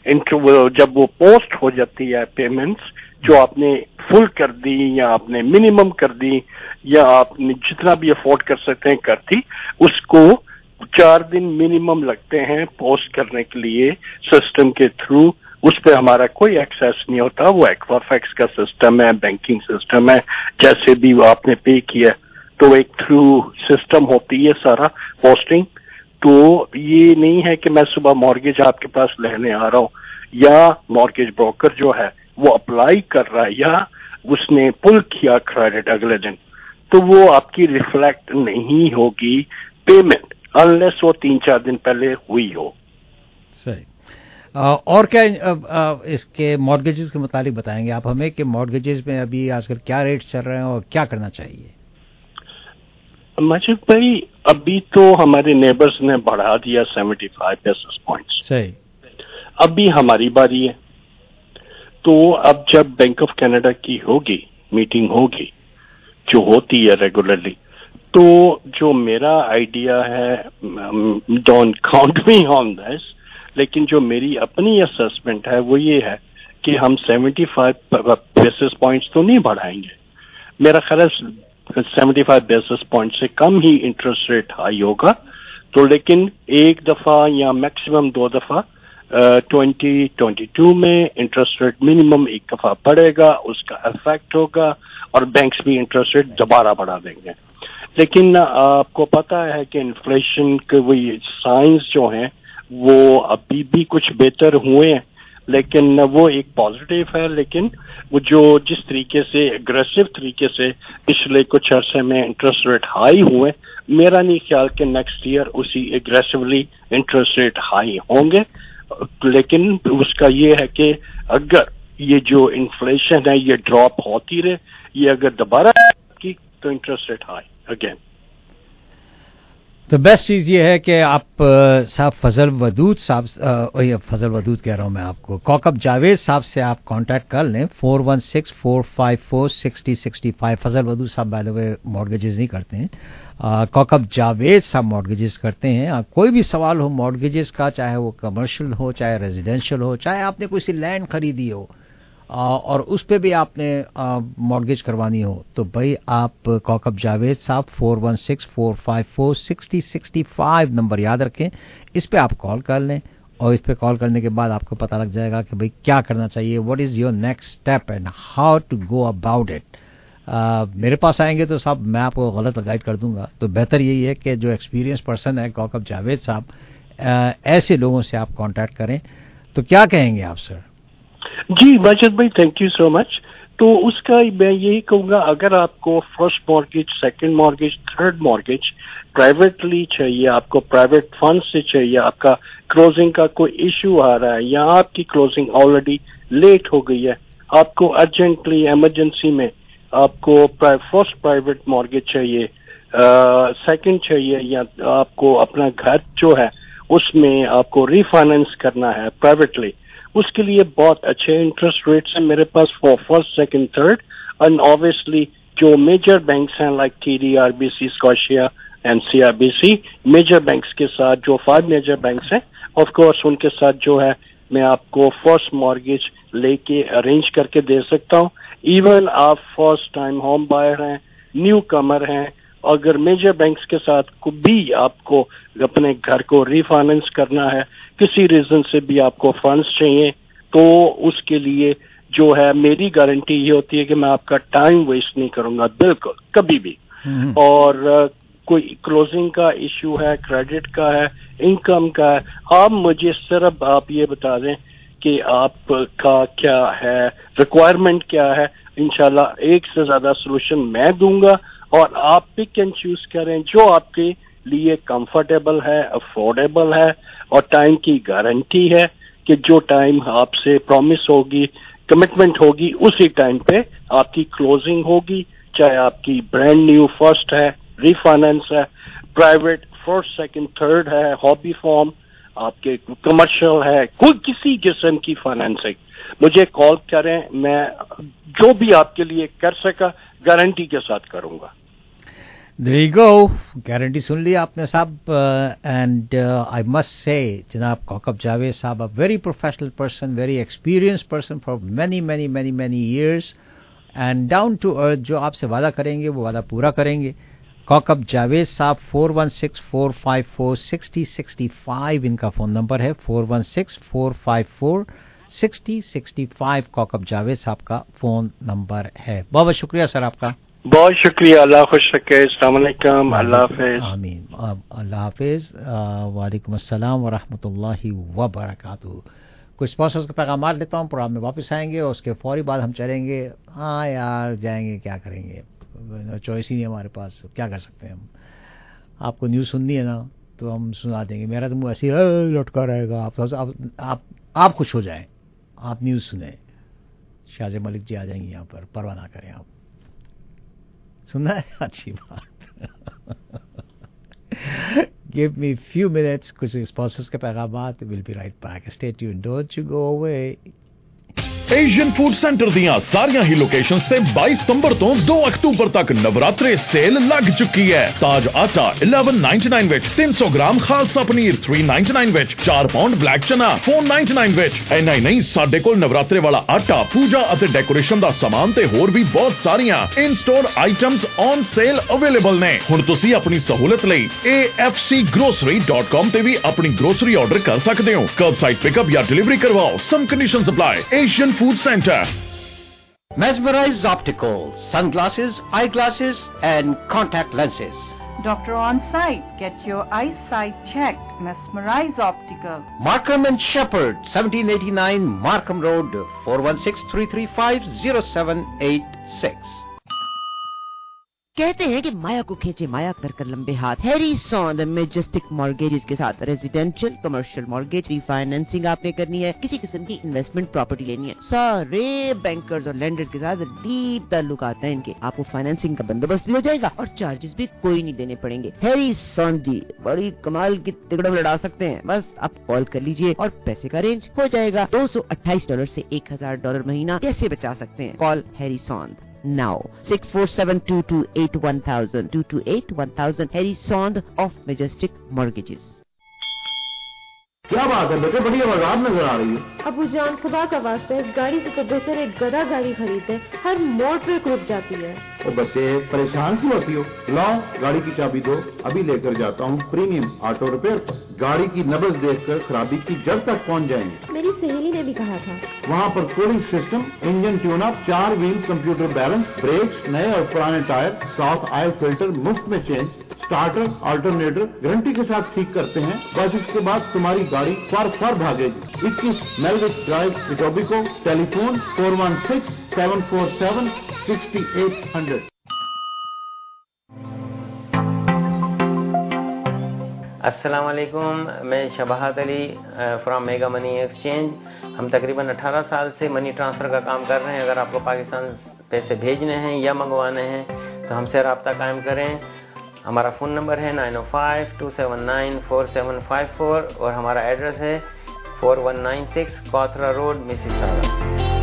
Speaker 15: जब वो पोस्ट हो जाती है पेमेंट्स जो आपने फुल कर दी या आपने मिनिमम कर दी या आपने जितना भी अफोर्ड कर सकते हैं कर दी, उसको चार दिन मिनिमम लगते हैं पोस्ट करने के लिए सिस्टम के थ्रू। उस पर हमारा कोई एक्सेस नहीं होता, वो एक्वाफैक्स का सिस्टम है, बैंकिंग सिस्टम है, जैसे भी वो आपने पे किया तो एक थ्रू सिस्टम होती है सारा पोस्टिंग। तो ये नहीं है कि मैं सुबह मॉर्गेज आपके पास लेने आ रहा हूँ या मॉर्गेज ब्रोकर जो है वो अप्लाई कर रहा है या उसने पुल किया क्रेडिट अगले दिन, तो वो आपकी रिफ्लेक्ट नहीं होगी पेमेंट अनलेस वो तीन चार दिन पहले हुई हो।
Speaker 3: सही। और क्या इसके मॉर्गेजेस के मुतालिक बताएंगे आप हमें कि मॉर्गेजेस में अभी आजकल क्या रेट चल रहे हैं और क्या करना चाहिए?
Speaker 15: मजिद भाई अभी तो हमारे नेबर्स ने बढ़ा दिया सेवेंटी फाइव बेसिस पॉइंट्स।
Speaker 3: सही।
Speaker 15: अभी हमारी बारी है, तो अब जब बैंक ऑफ कनाडा की होगी मीटिंग होगी जो होती है रेगुलरली, तो जो मेरा आइडिया है, don't count me on this, लेकिन जो मेरी अपनी असेसमेंट है वो ये है कि हम सेवेंटी फाइव बेसिस पॉइंट्स तो नहीं बढ़ाएंगे। मेरा ख्याल है सेवेंटी फाइव बेसिस पॉइंट से कम ही इंटरेस्ट रेट हाई होगा, तो लेकिन एक दफा या मैक्सिमम दो दफा ट्वेंटी ट्वेंटी टू में इंटरेस्ट रेट मिनिमम एक दफा बढ़ेगा, उसका इफेक्ट होगा और बैंक्स भी इंटरेस्ट रेट दोबारा बढ़ा देंगे। लेकिन आपको पता है कि इन्फ्लेशन के वही साइंस जो हैं वो अभी भी कुछ बेहतर हुए हैं, लेकिन वो एक पॉजिटिव है, लेकिन वो जो जिस तरीके से एग्रेसिव तरीके से पिछले कुछ अरसे में इंटरेस्ट रेट हाई हुए, मेरा नहीं ख्याल कि नेक्स्ट ईयर उसी एग्रेसिवली इंटरेस्ट रेट हाई होंगे। लेकिन उसका ये है कि अगर ये जो इन्फ्लेशन है ये ड्रॉप होती रहे, ये अगर दोबारा की तो इंटरेस्ट रेट हाई अगेन।
Speaker 3: तो बेस्ट चीज ये है कि आप साहब फजल वदूद साहब, वही फजल वदूद कह रहा हूं मैं आपको, कौकब जावेद साहब से आप कांटेक्ट कर लें four one six four five four sixty sixty five. Fazal Wadood साहब बाय द वे मॉर्गेजेस नहीं करते हैं, कौकब जावेद साहब मॉर्गेजेस करते हैं। आ, कोई भी सवाल हो मॉर्गेजेस का, चाहे वो कमर्शियल हो, चाहे रेजिडेंशियल हो, चाहे आपने कोई सी लैंड खरीदी हो और उस पे भी आपने मॉर्गेज करवानी हो, तो भाई आप कौकब जावेद साहब four one six four five four sixty sixty five number याद रखें, इस पे आप कॉल कर लें और इस पे कॉल करने के बाद आपको पता लग जाएगा कि भाई क्या करना चाहिए, what is your next step and how to go about it. आ, मेरे पास आएंगे तो साहब मैं आपको गलत गाइड कर दूंगा, तो बेहतर यही है कि जो एक्सपीरियंस पर्सन है कौकब जावेद साहब, ऐसे लोगों से आप कांटेक्ट करें। तो क्या कहेंगे आप सर?
Speaker 15: जी माजिद भाई, थैंक यू सो मच। तो उसका मैं यही कहूंगा, अगर आपको first mortgage, second mortgage, third mortgage privately चाहिए, आपको प्राइवेट फंड से चाहिए, आपका क्लोजिंग का कोई इश्यू आ रहा है या आपकी क्लोजिंग ऑलरेडी लेट हो गई है, आपको अर्जेंटली इमरजेंसी में आपको फर्स्ट प्राइवेट मॉर्गेज चाहिए, सेकंड uh, चाहिए, या आपको अपना घर जो है उसमें आपको रीफाइनेंस करना है प्राइवेटली, उसके लिए बहुत अच्छे इंटरेस्ट रेट्स हैं मेरे पास for first, second, third. And obviously जो मेजर बैंक्स हैं like TD, RBC, Scotia and CIBC, major banks के साथ जो फाइव मेजर बैंक्स हैं, ऑफ कोर्स उनके साथ जो है मैं आपको फर्स्ट मॉर्गेज लेके अरेंज करके दे सकता हूँ। इवन आप फर्स्ट टाइम होम बायर हैं, न्यू कमर हैं, अगर मेजर बैंक्स के साथ को भी आपको अपने घर को रीफाइनेंस करना है, किसी रीजन से भी आपको फंड्स चाहिए, तो उसके लिए जो है मेरी गारंटी ये होती है कि मैं आपका टाइम वेस्ट नहीं करूंगा, बिल्कुल कभी भी। और uh, कोई क्लोजिंग का इश्यू है, क्रेडिट का है, इनकम का है, आप मुझे सिर्फ आप ये बता दें कि आपका क्या है, रिक्वायरमेंट क्या है, इंशाल्लाह एक से ज्यादा सोल्यूशन मैं दूंगा और आप पिक एंड चूज करें जो आपके लिए कंफर्टेबल है, अफोर्डेबल है, और टाइम की गारंटी है कि जो टाइम आपसे प्रॉमिस होगी, कमिटमेंट होगी, उसी टाइम पे आपकी क्लोजिंग होगी, चाहे आपकी ब्रांड न्यू फर्स्ट है, रिफाइनेंस है, प्राइवेट फर्स्ट, सेकंड, थर्ड है, हॉबी फॉर्म, आपके कमर्शियल है, कोई किसी किस्म की फाइनेंसिंग, मुझे कॉल करें, मैं जो भी आपके लिए कर सका गारंटी के साथ करूंगा।
Speaker 3: There you go, गारंटी सुन ली आपने साहब। एंड आई मस्ट से जनाब कौकब जावेद साहब, a very professional person, very experience person for many many many many years, and down to earth, जो आपसे वादा करेंगे वो वादा पूरा करेंगे। कौकब जावेद साहब, four one six four five four sixty sixty five इनका फ़ोन नंबर है, four one six four five four sixty sixty five Kaukab Javed साहब का फ़ोन नंबर है। बहुत बहुत शुक्रिया सर आपका।
Speaker 15: बहुत शुक्रिया, अल्लाह खुश रखे, अस्सलाम वालेकुम, अल्लाह हाफिज़।
Speaker 3: आमीन, अल्लाह हाफिज़, वालेकुम अस्सलाम व रहमतुल्लाहि व बरकातुहू। कुछ स्पॉन्सर्स के पैगाम लेता हूँ, प्रोग्राम में वापस आएंगे और उसके फौरी बाद हम चलेंगे। हाँ यार जाएंगे, क्या करेंगे, चॉइस ही नहीं हमारे पास, क्या कर सकते हैं हम। आपको न्यूज़ सुननी है ना तो हम सुना देंगे, मेरा तो मुँह ऐसे ही लटका रहेगा। आप आप आप, आप खुश हो जाएं, आप न्यूज़ सुने, शाहजे मलिक जी आ जाएंगे यहाँ पर, परवाह ना करें आप। सुनना है, अच्छी बात। गिव मी फ्यू मिनट्स, कुछ स्पॉन्सर्स के पैगामात, will be right back, stay tuned, don't you go away.
Speaker 8: Asian food centre दियां सारियां ही लोकेशंस ते बाईस सितंबर तो दो अक्टूबर तक नवरात्रे सेल लग चुकी है। ताज आटा इलेवन नाइनटी नाइन विच, तीन सौ gram Khalsa paneer three ninety nine विच, चार पाउंड ब्लैक चना फोर नाइनटी नाइन विच। इन्ना ही नहीं, साडे कोल नवरात्रे वाला आटा, पूजा अते डेकोरेशन दा सामान ते होर भी बहुत सारियां in store items on sale available ने। हुण तुसी अपनी सहूलत लई A F C grocery dot com ते भी अपनी ग्रोसरी ऑर्डर कर सकते हो। कर्ब साइड पिकअप या डिलीवरी करवाओ, some conditions apply. Asian Food Center.
Speaker 16: Mesmerize Opticals, sunglasses, eyeglasses and contact lenses.
Speaker 10: Doctor on site. Get your eyesight checked. Mesmerize Optical.
Speaker 16: Markham and Shepherd, seventeen eighty-nine Markham Road, four one six, three three five, zero seven eight six.
Speaker 2: कहते हैं कि माया को खींचे माया कर कर लंबे हाथ। Harrison the Majestic mortgages के साथ रेजिडेंशियल, कमर्शियल मॉर्गेज, रिफाइनेंसिंग आपने करनी है, किसी किस्म की इन्वेस्टमेंट प्रॉपर्टी लेनी है, सारे बैंकर्स और लेंडर्स के साथ डीप ताल्लुकात हैं इनके। आपको फाइनेंसिंग का बंदोबस्त भी हो जाएगा और चार्जेस भी कोई नहीं देने पड़ेंगे। हैरी सॉन जी बड़ी कमाल की तिगड़म लड़ा सकते हैं, बस आप कॉल कर लीजिए और पैसे का अरेंज हो जाएगा। दो सौ अट्ठाईस डॉलर से एक हजार डॉलर महीना कैसे बचा सकते हैं? Call Harrison now six four seven two two eight one thousand two two eight one thousand Harry Sond of Majestic Mortgages।
Speaker 17: क्या बात है बेटे, बड़ी आवाज़ नजर आ रही है।
Speaker 18: अबू जान खुदा का वास्ता इस गाड़ी से तो बेहतर एक गधा गाड़ी खरीदे, हर मोड़ पे रुक जाती है।
Speaker 17: ओ बच्चे परेशान क्यों होती हो, लाओ गाड़ी की चाबी दो, अभी लेकर जाता हूँ प्रीमियम ऑटो रिपेयर पर। गाड़ी की नब्ज देखकर खराबी की जड़ तक पहुंच जाएंगे।
Speaker 18: मेरी सहेली ने भी कहा था।
Speaker 17: वहाँ पर cooling system, engine tune up, चार व्हील कंप्यूटर बैलेंस, ब्रेक्स, नए और पुराने टायर, साफ ऑयल फिल्टर मुफ्त में चेंज, स्टार्टर अल्टरनेटर गारंटी के साथ ठीक करते हैं। बस इसके बाद तुम्हारी गाड़ी फर फर भागेगी। इक्कीस Melwich Drive, Etobicoke. Telephone four one six seven four seven sixty eight hundred.
Speaker 19: अस्सलाम वालेकुम, मैं Shabahat Ali from mega money exchange. हम तकरीबन अठारह साल से मनी ट्रांसफ़र का काम कर रहे हैं। अगर आपको पाकिस्तान पैसे भेजने हैं या मंगवाने हैं तो हमसे रब्ता कायम करें। हमारा फ़ोन नंबर है nine O five two seven nine four seven five four और हमारा एड्रेस है four one nine six Cawthra Road, Mississauga.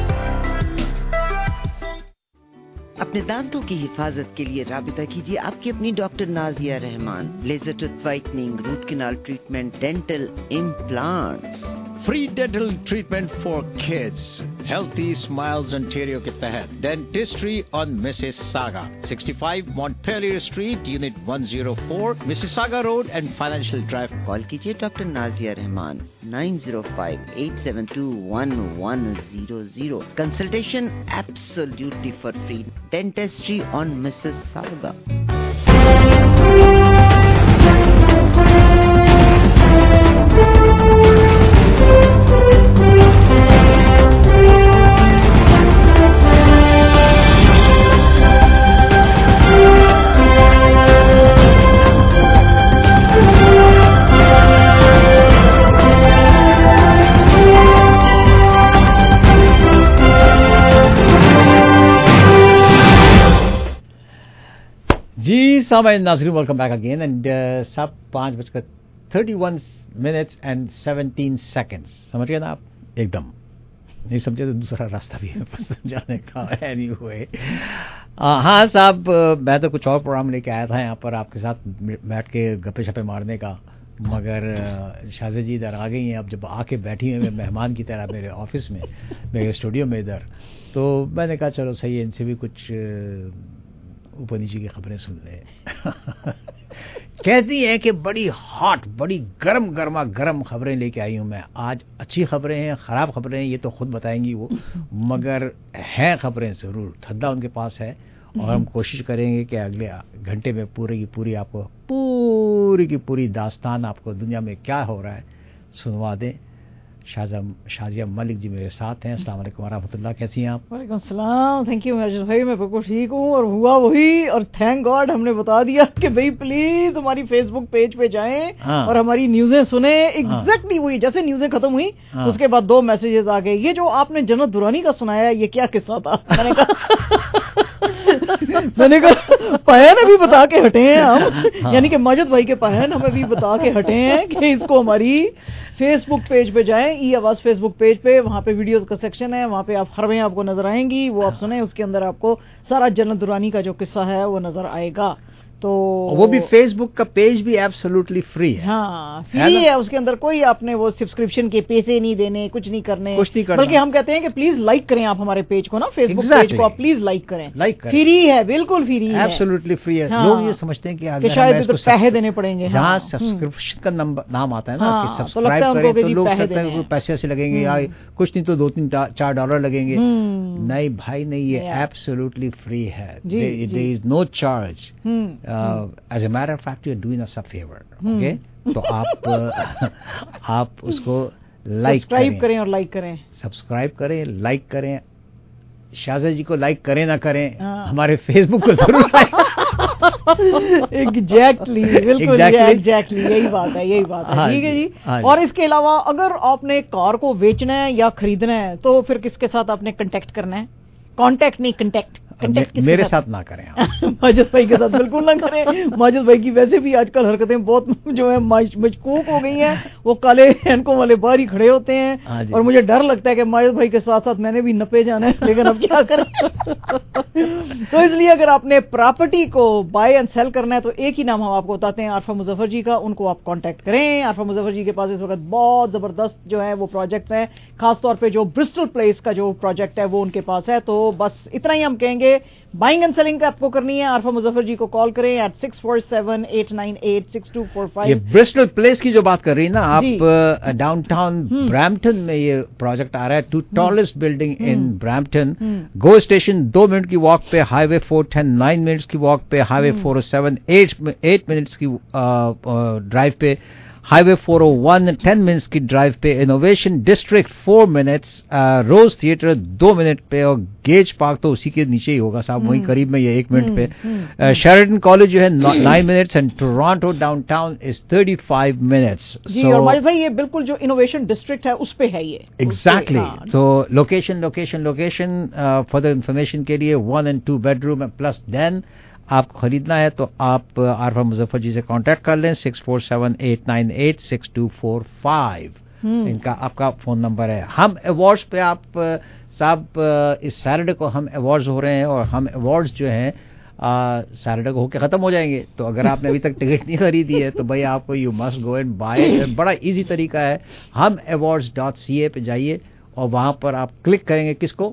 Speaker 2: अपने दांतों की हिफाजत के लिए राबिता कीजिए आपकी अपनी doctor Nazia Rahman. Laser tooth whitening, root canal treatment, dental implants,
Speaker 3: free dental treatment for kids, healthy smiles Ontario के तहत dentistry on Mississauga, sixty five Montpellier Street, unit one zero four, Mississauga Road and Financial Drive.
Speaker 2: Call कीजिए doctor Nazia Rahman nine zero five eight seven two one one zero zero. Consultation absolutely for free. Dentistry on Mississauga.
Speaker 3: जी सामाइन नाज़रीन, welcome back again and सब पाँच बजकर thirty one minutes and seventeen seconds. समझ गए ना आप? एकदम नहीं समझे तो दूसरा रास्ता भी है समझाने का। एनीवे हाँ साहब, मैं तो कुछ और प्रोग्राम लेके आया था यहाँ पर आपके साथ बैठ के गप्पे शप्पे मारने का, मगर शाहज़ा जी इधर आ गई हैं। अब जब आके बैठी हैं मेहमान की तरह मेरे ऑफिस में, मेरे स्टूडियो में इधर, तो मैंने कहा चलो सही है, इनसे भी कुछ ऊपर नीचे की खबरें सुन ले। कहती है कि बड़ी हॉट, बड़ी गरम गरमा गरम खबरें लेके आई हूं मैं आज। अच्छी खबरें हैं, खराब खबरें हैं, ये तो खुद बताएंगी वो, मगर हैं खबरें जरूर। थद्दा उनके पास है और हम कोशिश करेंगे कि अगले घंटे में पूरी की पूरी आपको पूरी की पूरी दास्तान आपको दुनिया में क्या हो रहा है सुनवा दें। शाजिया मलिक जी मेरे साथ हैं। अस्सलाम वालेकुम वरहमतुल्लाह, कैसी हैं आप?
Speaker 20: वालेकुम सलाम, थैंक यू माजिद भाई, मैं बिल्कुल ठीक हूँ। और हुआ वही, और थैंक गॉड हमने बता दिया कि भाई प्लीज हमारी फेसबुक पेज पे जाएं हाँ। और हमारी न्यूज़ें सुने। एग्जैक्टली हाँ। वही, जैसे न्यूज़ें खत्म हुई हाँ। उसके बाद दो मैसेजेस आ गए, ये जो आपने जन्नत दुरानी का सुनाया ये क्या किस्सा था? मैंने कहा मैंने कहा पहन अभी बता के हटे हैं हम हाँ। यानी कि माजिद भाई के पहन हम अभी बता के हटे हैं कि इसको हमारी फेसबुक पेज पे जाएं, ई आवाज फेसबुक पेज पे, वहाँ पे वीडियोस का सेक्शन है, वहाँ पे आप खबरें आपको नजर आएंगी, वो आप सुने, उसके अंदर आपको सारा जन्नत दुरानी का जो किस्सा है वो नजर आएगा। तो
Speaker 3: वो भी फेसबुक का पेज भी एब्सोल्युटली फ्री है।
Speaker 20: हाँ फ्री है, है उसके अंदर कोई आपने वो सब्सक्रिप्शन के पैसे नहीं देने, कुछ नहीं करने,
Speaker 3: कुछ नहीं करना।
Speaker 20: बल्कि हम कहते हैं कि प्लीज लाइक करें आप हमारे पेज को ना, फेसबुक exactly. पेज को आप प्लीज लाइक करें,
Speaker 3: लाइक करें,
Speaker 20: फ्री है, बिल्कुल फ्री है,
Speaker 3: एब्सोल्युटली फ्री है। हाँ। लोग ये समझते हैं कि
Speaker 20: अगर शायद तो पैसे देने पड़ेंगे,
Speaker 3: जहाँ सब्सक्रिप्शन का नाम आता है ना कि सब्सक्राइब करें तो लोग सकते हैं पैसे ऐसे लगेंगे या कुछ नहीं तो दो तीन चार डॉलर लगेंगे। नहीं भाई नहीं, ये एब्सोल्युटली फ्री है, there is no charge. As matter of fact you are doing us a favour, okay? तो आप आप उसको लाइक
Speaker 20: सब्सक्राइब करें और लाइक करें,
Speaker 3: सब्सक्राइब करें, लाइक करें। शाहज़ा जी को लाइक करें ना करें, हाँ। हमारे फेसबुक को जरूर लाइक।
Speaker 20: एग्जैक्टली, बिल्कुल एग्जैक्टली यही बात है, यही बात है, ठीक है जी। हाँ, और इसके अलावा अगर आपने कार को बेचना है या खरीदना है तो फिर किसके साथ आपने कांटेक्ट करना है? कांटेक्ट नहीं, कंटेक्ट।
Speaker 3: मेरे साथ ना करें आप।
Speaker 20: माजिद भाई के साथ बिल्कुल ना करें। माजिद भाई की वैसे भी आजकल हरकतें बहुत जो है मजकूक हो गई हैं, वो काले हैंडकों वाले बाहर ही खड़े होते हैं और मुझे डर लगता है कि माजिद भाई के साथ साथ मैंने भी नपे जाना है, लेकिन अब क्या करें। तो इसलिए अगर आपने प्रॉपर्टी को बाय एंड सेल करना है तो एक ही नाम हम आपको बताते हैं, आरफा मुजफ्फर जी का, उनको आप कॉन्टेक्ट करें। आरफा मुजफ्फर जी के पास इस वक्त बहुत जबरदस्त जो है वो प्रोजेक्ट्स हैं, खासतौर पर जो ब्रिस्टल प्लेस का जो प्रोजेक्ट है वो उनके पास है। तो बस इतना ही हम कहेंगे लिए बाइंग एंड सेलिंग आपको करनी है, आरफा मुजफ्फर जी को कॉल करें at six four seven eight nine eight six two four five.
Speaker 3: ये ब्रिस्टल प्लेस की जो बात कर रही है ना आप, डाउनटाउन ब्रैम्पटन में ये प्रोजेक्ट आ रहा है, two tallest building in Brampton. GO station दो मिनट की वॉक पे, highway four ten nine minutes की वॉक पे, highway four o seven eight eight minutes की ड्राइव पे, highway four o one ten minutes की ड्राइव पे, innovation district four minutes, Rose Theatre दो मिनट पे, और गेज पार्क तो उसी के नीचे ही होगा साहब, वहीं करीब में ये एक मिनट पे। शेरिटन कॉलेज जो है nine minutes and Toronto downtown is thirty five minutes.
Speaker 20: जी so, और माजिद भाई ये बिल्कुल जो इनोवेशन डिस्ट्रिक्ट है उस पे है ये
Speaker 3: एग्जैक्टली। तो location location location further information के लिए one and two bedroom plus then आपको खरीदना है तो आप आरफा मुजफ्फर जी से कांटेक्ट कर लें, six four seven eight nine eight six two four five इनका आपका फोन नंबर है। हम अवार्ड्स पे आप साहब इस सैटरडे को हम अवार्ड्स हो रहे हैं, और हम अवार्ड्स जो हैं सैटरडे को होके खत्म हो जाएंगे। तो अगर आपने अभी तक टिकट नहीं खरीदी है तो भाई आपको you must go and buy. बड़ा इजी तरीका है, हम अवार्ड्स डॉट सी ए पे जाइए और वहां पर आप क्लिक करेंगे किसको,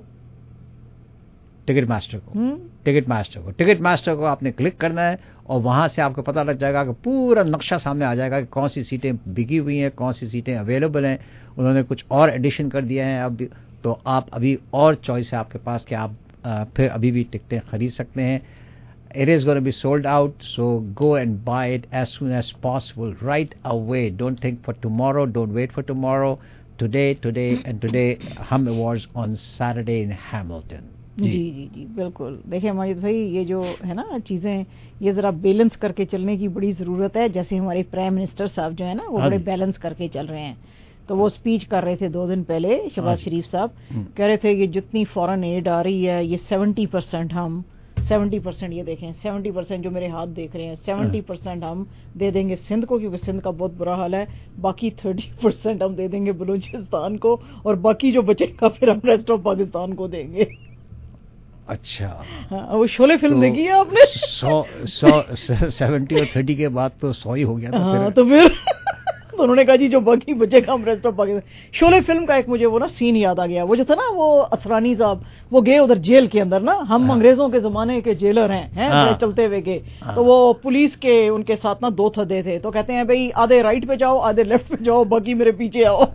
Speaker 3: टिकट मास्टर को, टिकट मास्टर को टिकट मास्टर को आपने क्लिक करना है, और वहां से आपको पता लग जाएगा कि पूरा नक्शा सामने आ जाएगा कि कौन सी सीटें बिकी हुई हैं, कौन सी सीटें अवेलेबल हैं। उन्होंने कुछ और एडिशन कर दिया है अब, तो आप अभी और चॉइस है आपके पास कि आप आ, फिर अभी भी टिकटें खरीद सकते हैं। It is going to be sold out, so go and buy it as soon as possible, right away. Don't think for tomorrow, don't wait for tomorrow. Today, today and today, Hum Awards on Saturday in Hamilton.
Speaker 20: जी जी जी बिल्कुल। देखिए माजिद भाई ये जो है ना चीज़ें, ये ज़रा बैलेंस करके चलने की बड़ी ज़रूरत है। जैसे हमारे प्राइम मिनिस्टर साहब जो है ना वो बड़े बैलेंस करके चल रहे हैं। तो वो स्पीच कर रहे थे दो दिन पहले, शहबाज शरीफ साहब कह रहे थे कि जितनी फॉरेन एड आ रही है ये सेवेंटी परसेंट हम सेवेंटी परसेंट ये देखें सेवेंटी परसेंट जो मेरे हाथ देख रहे हैं सेवेंटी परसेंट हम दे देंगे सिंध को, क्योंकि सिंध का बहुत बुरा हाल है। बाकी थर्टी परसेंट हम दे देंगे बलूचिस्तान को, और बाकी जो बचेगा फिर हम रेस्ट ऑफ पाकिस्तान को देंगे।
Speaker 3: अच्छा
Speaker 20: हाँ, वो शोले फिल्म तो देखी है आपने?
Speaker 3: सौ सौ सेवेंटी और थर्टी के बाद तो सौ ही हो गया था।
Speaker 20: हाँ,
Speaker 3: फिर
Speaker 20: तो फिर तो उन्होंने कहा जी जो बाकी बचेगा हम rest of Pakistan. Sholay film का एक मुझे वो ना सीन याद आ गया, वो जो था ना वो असरानी साहब वो गए उधर जेल के अंदर ना, हम हाँ। अंग्रेजों के जमाने के जेलर हैं हैं हाँ। चलते हुए गए हाँ। तो वो पुलिस के उनके साथ ना दो थदे थे, तो कहते हैं भाई आधे राइट पे जाओ आधे लेफ्ट पे जाओ, बाकी मेरे पीछे आओ।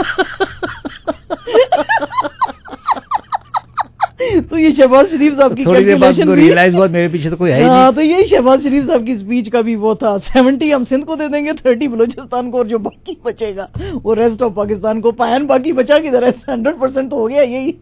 Speaker 20: तो ये शहबाज शरीफ साहब की कैलकुलेशन भी
Speaker 3: रियलाइज हुआ मेरे पीछे तो कोई है ही
Speaker 20: नहीं। तो यही शहबाज शरीफ साहब की स्पीच का भी वो था, सेवेंटी हम सिंध को दे देंगे, थर्टी बलूचिस्तान को, और जो बाकी बचेगा वो रेस्ट ऑफ पाकिस्तान को। पायन बाकी बचा किधर है, हंड्रेड परसेंट तो हो गया यही।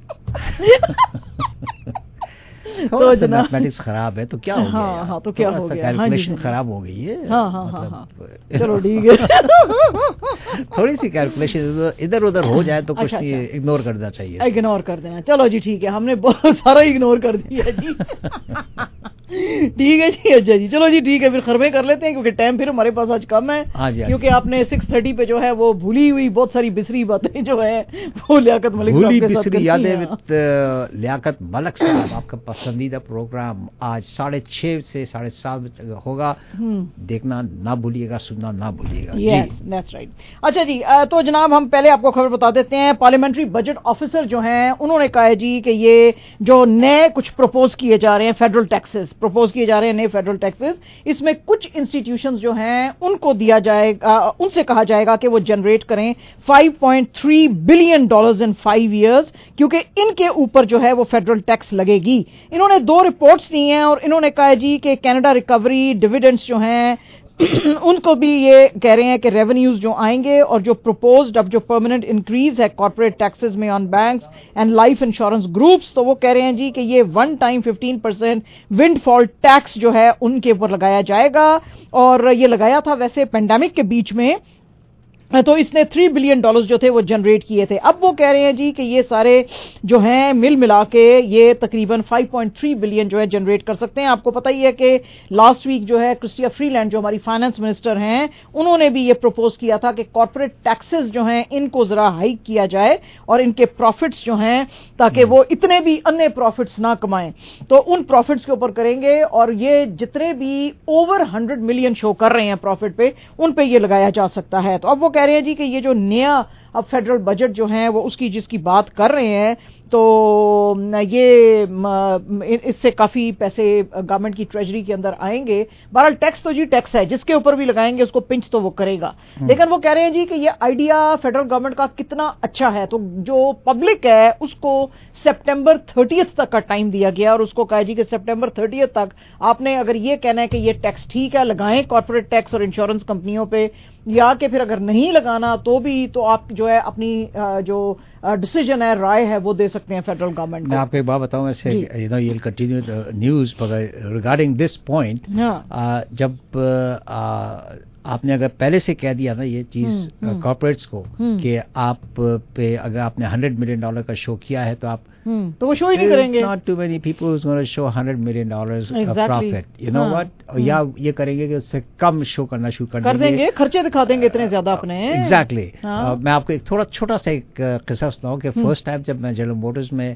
Speaker 3: तो जनाब मैथमेटिक्स खराब है तो क्या हो गया?
Speaker 20: हाँ हाँ तो क्या हो गया,
Speaker 3: कैलकुलेशन खराब हो गई है।
Speaker 20: हाँ हाँ हाँ हाँ चलो ठीक है।
Speaker 3: थोड़ी सी कैलकुलेशन इधर उधर हो जाए तो कुछ नहीं, इग्नोर कर देना चाहिए।
Speaker 20: इग्नोर कर देना, चलो जी ठीक है, हमने बहुत सारा इग्नोर कर दिया जी। ठीक है जी, अच्छा जी चलो जी ठीक है, फिर खरबे कर लेते हैं क्योंकि टाइम फिर हमारे पास आज कम है। क्योंकि आपने सिक्स थर्टी पे जो है वो भूली हुई बहुत सारी बिसरी बातें जो है वो लियाकत मलिक साहब के साथ करती
Speaker 3: यादें विद लियाकत मलिक साहब। आपका पसंदीदा प्रोग्राम आज साढ़े छह से साढ़े सात बजे होगा, देखना ना भूलिएगा, सुनना ना भूलिएगा।
Speaker 20: Yes that's right. अच्छा जी तो जनाब हम पहले आपको खबर बता देते हैं, पार्लियामेंट्री बजट ऑफिसर जो हैं उन्होंने कहा है जी कि ये जो नए कुछ प्रपोज किए जा रहे हैं फेडरल टैक्सेस प्रपोज किए जा रहे हैं नए फेडरल टैक्सेस, इसमें कुछ इंस्टीट्यूशंस जो हैं उनको दिया जाएगा, उनसे कहा जाएगा कि वो जनरेट करें five point three billion dollars in five years, क्योंकि इनके ऊपर जो है वो फेडरल टैक्स लगेगी। इन्होंने दो रिपोर्ट्स दी हैं और इन्होंने कहा जी कि कनाडा रिकवरी डिविडेंड्स जो हैं उनको भी ये कह रहे हैं कि रेवेन्यूज जो आएंगे और जो प्रपोज्ड अब जो परमानेंट इंक्रीज है कॉर्पोरेट टैक्सेस में on banks and life insurance groups, तो वो कह रहे हैं जी कि ये one time fifteen percent windfall tax जो है उनके ऊपर लगाया जाएगा। और ये लगाया था वैसे पेंडेमिक के बीच में, तो इसने थ्री बिलियन डॉलर्स जो थे वो जनरेट किए थे। अब वो कह रहे हैं जी कि ये सारे जो हैं मिल मिला के ये तकरीबन फाइव पॉइंट थ्री बिलियन जो है जनरेट कर सकते हैं। आपको पता ही है कि लास्ट वीक जो है क्रिस्टिया फ्रीलैंड जो हमारी फाइनेंस मिनिस्टर हैं उन्होंने भी ये प्रपोज किया था कि कॉर्पोरेट टैक्सेस जो हैं इनको जरा हाइक किया जाए और इनके प्रॉफिट्स जो हैं ताकि वो इतने भी अन्य प्रॉफिट्स ना कमाएं, तो उन प्रॉफिट्स के ऊपर करेंगे और ये जितने भी ओवर हंड्रेड मिलियन शो कर रहे हैं प्रॉफिट पे उन पे ये लगाया जा सकता है। तो अब वो कह रहे हैं जी कि ये जो नया اب فیڈرل بجٹ جو ہے وہ اس کی جس کی بات کر رہے ہیں تو یہ اس سے کافی پیسے گورنمنٹ کی ٹریجری کے اندر آئیں گے. بہرحال ٹیکس تو جی ٹیکس ہے, جس کے اوپر بھی لگائیں گے اس کو پنچ تو وہ کرے گا. لیکن وہ کہہ رہے ہیں جی کہ یہ آئیڈیا فیڈرل گورنمنٹ کا کتنا اچھا ہے, تو جو پبلک ہے اس کو سپٹمبر تھرٹیتھ تک کا ٹائم دیا گیا اور اس کو کہا جی کہ سپٹمبر تھرٹیتھ تک آپ نے اگر یہ کہنا ہے کہ یہ ٹیکس ٹھیک ہے لگائیں کارپوریٹ ٹیکس اور انشورنس کمپنیوں پہ, یا کہ پھر اگر نہیں لگانا تو بھی تو آپ جو ہے اپنی جو ڈیسیجن ہے رائے ہے وہ دے سکتے ہیں فیڈرل گورنمنٹ کو.
Speaker 3: میں آپ کو ایک بات بتاؤں ایسے you know you will continue news regarding this point. جب آپ نے اگر پہلے سے کہہ دیا نا یہ چیز کارپوریٹس کو کہ آپ پہ اگر آپ نے ہنڈریڈ ملین ڈالر کا شو کیا ہے تو آپ
Speaker 20: تو وہ شو ہی نہیں کریں گے.
Speaker 3: Not too many people who gonna show hundred million dollars profit, you know what, یا یہ کریں گے کہ اس سے کم شو کرنا شروع کر
Speaker 20: دیں گے, خرچے دکھا دیں گے اتنے زیادہ اپنے.
Speaker 3: ایگزیکٹلی. میں آپ کو ایک تھوڑا چھوٹا سا ایک قصہ سناؤں کہ فرسٹ ٹائم جب میں جنرل موٹرز میں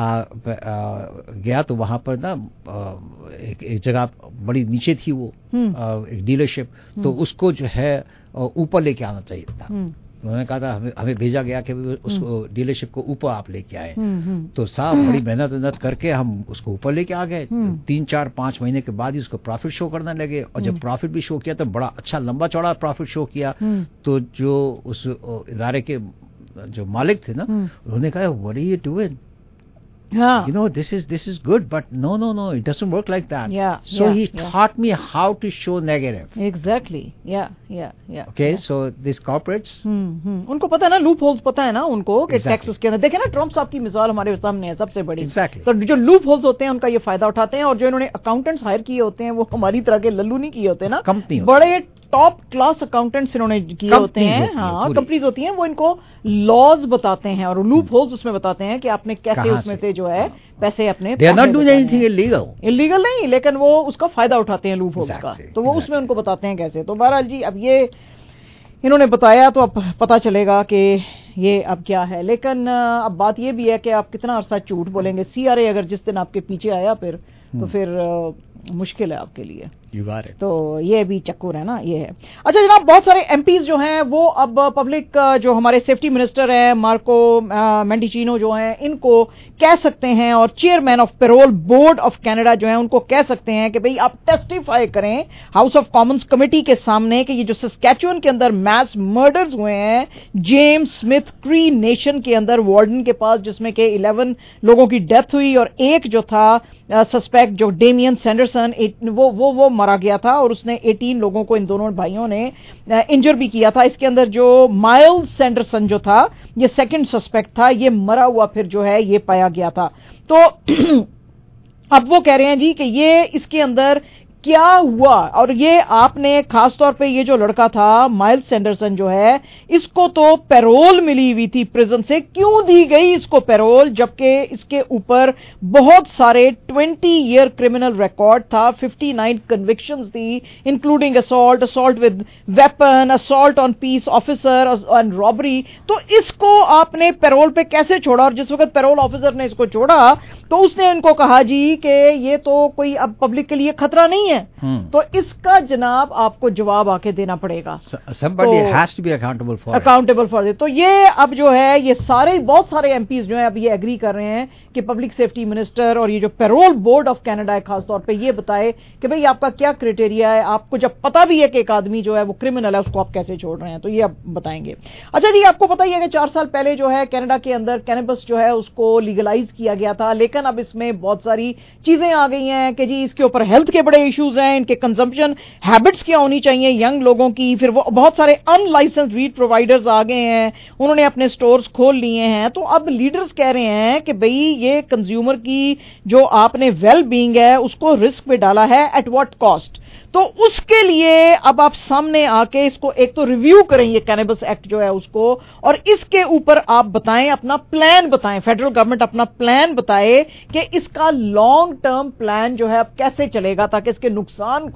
Speaker 3: گیا تو وہاں پر نا ایک جگہ بڑی نیچے تھی وہ ایک ڈیلرشپ, تو اس کو جو ہے اوپر لے کے آنا چاہیے تھا. انہوں نے کہا تھا ہمیں بھیجا گیا کہ اس ڈیلرشپ کو اوپر آپ لے کے آئے, تو صاحب بڑی محنت محنت کر کے ہم اس کو اوپر لے کے آ گئے. تین چار پانچ مہینے کے بعد ہی اس کو پروفٹ شو کرنے لگے, اور جب پروفٹ بھی شو کیا تو بڑا اچھا لمبا چوڑا پروفٹ شو کیا. تو جو اس ادارے کے جو مالک تھے نا انہوں نے کہا what are you doing?
Speaker 20: Yeah.
Speaker 3: You know, this is this is good, but no, no, no, it doesn't work like that.
Speaker 20: Yeah.
Speaker 3: So
Speaker 20: yeah,
Speaker 3: he
Speaker 20: yeah.
Speaker 3: taught me how to show negative.
Speaker 20: Exactly. Yeah, yeah, yeah.
Speaker 3: Okay,
Speaker 20: yeah.
Speaker 3: so these corporates.
Speaker 20: Hmm, hmm. ان کو پتا ہے نا loop holes پتا ہے نا ان کو کہ tax اس کے اندر دیکھیں نا ٹرمپ صاحب کی مثال ہمارے سامنے ہے سب سے بڑی.
Speaker 3: Exactly.
Speaker 20: تو جو لوپ ہولز ہوتے ہیں ان کا یہ فائدہ اٹھاتے ہیں, اور جو انہوں نے اکاؤنٹنٹس ہائر کیے ہوتے ہیں وہ ہماری طرح کے للو نہیں کیے ہوتے نا,
Speaker 3: کمپنی
Speaker 20: بڑے ٹاپ کلاس اکاؤنٹنٹس انہوں نے کیے ہوتے ہیں. ہاں کمپنیز ہوتی ہیں, وہ ان کو لاز بتاتے ہیں اور لوپ ہولز اس میں بتاتے ہیں کہ آپ نے کیسے اس میں سے جو ہے پیسے اپنے
Speaker 3: انلیگل
Speaker 20: نہیں, لیکن وہ اس کا فائدہ اٹھاتے ہیں لوپ ہولز کا, تو وہ اس میں ان کو بتاتے ہیں کیسے. تو بہرحال جی اب یہ انہوں نے بتایا تو اب پتا چلے گا کہ یہ اب کیا ہے. لیکن اب بات یہ بھی ہے کہ آپ کتنا عرصہ جھوٹ بولیں گے. سی آر اے اگر جس دن آپ کے پیچھے آیا پھر تو پھر مشکل ہے آپ کے لیے. تو یہ بھی چکر ہے نا, یہ ہے. اچھا جناب, بہت سارے ایم پیز جو ہیں وہ اب پبلک جو ہمارے سیفٹی منسٹر ہیں مارکو مینڈیچینو جو ہیں ان کو کہہ سکتے ہیں, اور chairman of payroll board of Canada جو ہیں ان کو کہہ سکتے ہیں کہ بھئی آپ ٹیسٹیفائی کریں ہاؤس آف کامنز کمیٹی کے سامنے کہ یہ جو سسکیچوئن کے اندر میس مرڈرز ہوئے ہیں جیمز اسمتھ کری نیشن کے اندر وارڈن کے پاس, جس میں کہ الیون لوگوں کی ڈیتھ ہوئی اور ایک جو تھا سسپیکٹ جو ڈیمین سینڈرسن وہ وہ وہ مرا گیا تھا, اور اس نے ایٹین لوگوں کو ان دونوں بھائیوں نے انجر بھی کیا تھا. اس کے اندر جو مائلز سینڈرسن جو تھا یہ سیکنڈ سسپیکٹ تھا, یہ مرا ہوا پھر جو ہے یہ پایا گیا تھا. تو اب وہ کہہ رہے ہیں جی کہ یہ اس کے اندر کیا ہوا, اور یہ آپ نے خاص طور پہ یہ جو لڑکا تھا مائلز سینڈرسن جو ہے اس کو تو پیرول ملی ہوئی تھی پریزن سے. کیوں دی گئی اس کو پیرول جبکہ اس کے اوپر بہت سارے ٹوینٹی ایئر کرمنل ریکارڈ تھا, ففٹی نائن کنوکشنز تھی including assault assault with weapon, assault on peace officer and robbery. تو اس کو آپ نے پیرول پہ کیسے چھوڑا؟ اور جس وقت پیرول آفیسر نے اس کو چھوڑا تو اس نے ان کو کہا جی کہ یہ تو کوئی اب پبلک کے لیے خطرہ نہیں ہے, تو اس کا جناب آپ کو جواب آ کے دینا پڑے گا. Accountable for this. تو یہ اب جو ہے یہ سارے بہت سارے ایم پیز جو ہیں اب یہ ایگری کر رہے ہیں کہ پبلک سیفٹی منسٹر اور یہ جو پیرول بورڈ آف کینیڈا ہے خاص طور پہ یہ بتائے کہ بھئی آپ کا کیا کرائٹیریا ہے, آپ کو جب پتا بھی ہے کہ ایک آدمی جو ہے وہ کرمنل ہے اس کو آپ کیسے چھوڑ رہے ہیں, تو یہ آپ بتائیں گے. اچھا جی, آپ کو پتا ہی ہے کہ چار سال پہلے جو ہے کینیڈا کے اندر کینیبس جو ہے اس کو لیگلائز کیا گیا تھا, لیکن اب اس میں بہت ساری چیزیں آ گئی ہیں کہ جی اس کے اوپر ہیلتھ کے بڑے ایشوز ہیں, ان کے کنزمپشن ہیبٹس کیا ہونی چاہیے ینگ لوگوں کی. پھر وہ بہت سارے ان لائسنس ویڈ پرووائڈرز آ گئے ہیں, انہوں نے اپنے سٹورز کھول لیے ہیں. تو اب لیڈرز کہہ رہے ہیں کہ بھئی یہ کنزیومر کی جو آپ نے ویل بینگ ہے اس کو رسک پہ ڈالا ہے, ایٹ واٹ کاسٹ. تو اس کے لیے اب آپ سامنے آ کے اس کو ایک تو ریویو کریں یہ کینیبس ایکٹ جو ہے اس کو, اور اس کے اوپر آپ بتائیں اپنا پلان بتائیں, فیڈرل گورنمنٹ اپنا پلان بتائے کہ اس کا لانگ ٹرم پلان جو ہے اب کیسے چلے گا تاکہ اس کے نقصان کو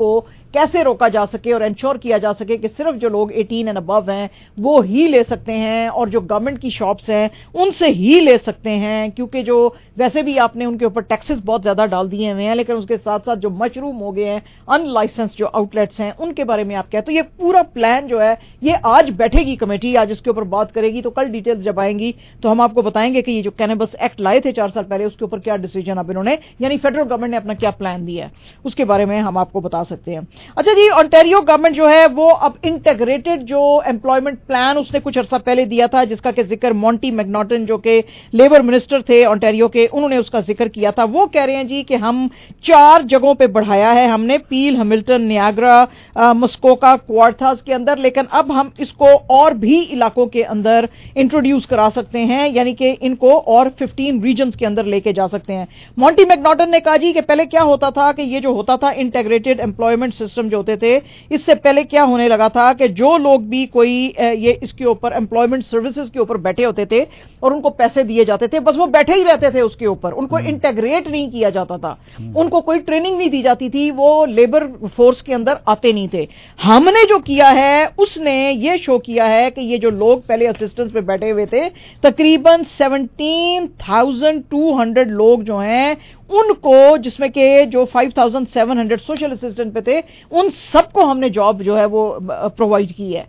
Speaker 20: कैसे रोका जा सके और इंश्योर किया जा सके कि सिर्फ जो लोग एटीन एंड अबव हैं वो ही ले सकते हैं और जो गवर्नमेंट की शॉप्स हैं उनसे ही ले सकते हैं, क्योंकि जो वैसे भी आपने उनके ऊपर टैक्सेस बहुत ज्यादा डाल दिए हुए हैं, लेकिन उसके साथ साथ जो मशरूम हो गए हैं अनलाइसेंस जो आउटलेट्स हैं उनके बारे में आप कहते, तो ये पूरा प्लान जो है ये आज बैठेगी कमेटी, आज इसके ऊपर बात करेगी, तो कल डिटेल्स जब आएंगी तो हम आपको बताएंगे कि ये जो कैनबिस एक्ट लाए थे चार साल पहले उसके ऊपर क्या डिसीजन अब इन्होंने यानी फेडरल गवर्नमेंट ने अपना क्या प्लान दिया है उसके बारे में हम आपको बता सकते हैं। अच्छा जी, ओंटारियो गवर्नमेंट जो है वो अब इंटीग्रेटेड जो एम्प्लॉयमेंट प्लान उसने कुछ अर्सा पहले दिया था जिसका कि जिक्र मॉन्टी मैकनॉटन जो कि लेबर मिनिस्टर थे ओंटारियो के, उन्होंने उसका जिक्र किया था। वो कह रहे हैं जी कि हम चार जगहों पे बढ़ाया है हमने, पील, हैमिल्टन, नियाग्रा, मस्कोका, क्वार्थास के अंदर, लेकिन अब हम इसको और भी इलाकों के अंदर इंट्रोड्यूस करा सकते हैं, यानी कि इनको और फिफ्टीन रीजन्स के अंदर लेके जा सकते हैं। मॉन्टी मैकनॉटन ने कहा जी कि पहले क्या होता था कि ये जो होता था इंटीग्रेटेड एम्प्लॉयमेंट सिस्टम जो होते थे, इससे पहले क्या होने लगा था कि जो लोग भी कोई ये इसके ऊपर एम्प्लॉयमेंट सर्विसेज के ऊपर बैठे होते थे और उनको पैसे दिए जाते थे, बस वो बैठे ही रहते थे उसके ऊपर, उनको इंटीग्रेट नहीं किया जाता था, उनको कोई ट्रेनिंग नहीं दी जाती थी, वो लेबर फोर्स के अंदर आते नहीं थे। हमने जो किया है उसने ये शो किया है कि ये जो लोग पहले असिस्टेंस पे बैठे हुए थे तकरीबन सेवनटीन थाउजेंड टू हंड्रेड लोग जो हैं उनको, जिसमें के जो five thousand seven hundred social assistant पे थे, उन सबको हमने जॉब जो है वो प्रोवाइड की है।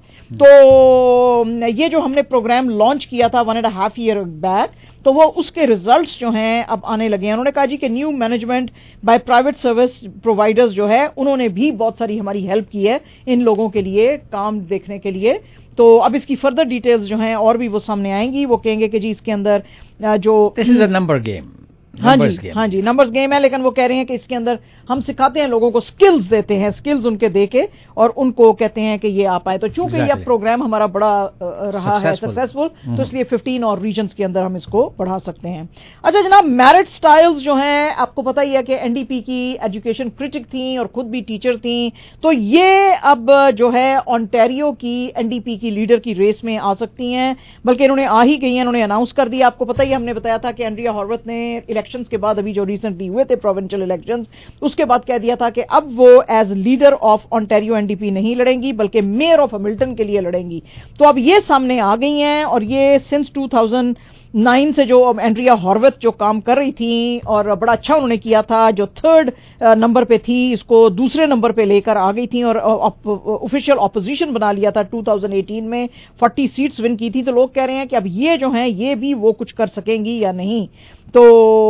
Speaker 20: तो ये जो हमने प्रोग्राम लॉन्च किया था one and half year back, तो वो उसके रिजल्ट्स जो हैं अब आने लगे हैं। उन्होंने कहा जी कि new management by private service providers जो है उन्होंने भी बहुत सारी हमारी हेल्प की है इन लोगों के लिए काम देखने के लिए। तो अब इसकी फर्दर डिटेल्स जो हैं और भी वो सामने आएंगी, वो कहेंगे कि जी इसके अंदर जो
Speaker 3: this is a number game,
Speaker 20: हाँ जी हाँ जी नंबर्स गेम है, लेकिन वो कह रहे हैं कि इसके अंदर हम सिखाते हैं लोगों को, स्किल्स देते हैं, स्किल्स उनके दे के और उनको कहते हैं कि ये आ पाए। तो चूंकि exactly. ये प्रोग्राम हमारा बड़ा रहा है सक्सेसफुल, तो इसलिए फिफ्टीन और रीजन्स के अंदर हम इसको बढ़ा सकते हैं। अच्छा जनाब, मैरिट स्टाइल्स जो हैं आपको पता ही है कि एनडीपी की एजुकेशन क्रिटिक थी और खुद भी टीचर थी, तो ये अब जो है ओंटारियो की एनडीपी की लीडर की रेस में आ सकती हैं, बल्कि इन्होंने आ ही गई हैं, उन्होंने अनाउंस कर दिया। आपको पता ही, हमने बताया था कि एंड्रिया हॉर्वथ ने इलेक्शंस के बाद, अभी जो रिसेंटली हुए थे प्रोविंशियल इलेक्शंस, उसके बाद कह दिया था कि अब वो as leader of Ontario NDP नहीं लड़ेंगी बल्कि मेयर ऑफ हैमिल्टन के लिए लड़ेंगी। तो अब ये सामने आ गई हैं और ये सिंस टू थाउजेंड नाइन से जो एंड्रिया हॉर्वथ जो काम कर रही थी और बड़ा अच्छा उन्होंने किया था, जो थर्ड नंबर पे थी इसको दूसरे नंबर पे लेकर आ गई थी और ऑफिशियल ऑपोजिशन बना लिया था टू थाउजेंड एटीन में, फोर्टी सीट्स विन की थी। तो लोग कह रहे हैं कि अब ये जो हैं ये भी वो कुछ कर सकेंगी या नहीं। तो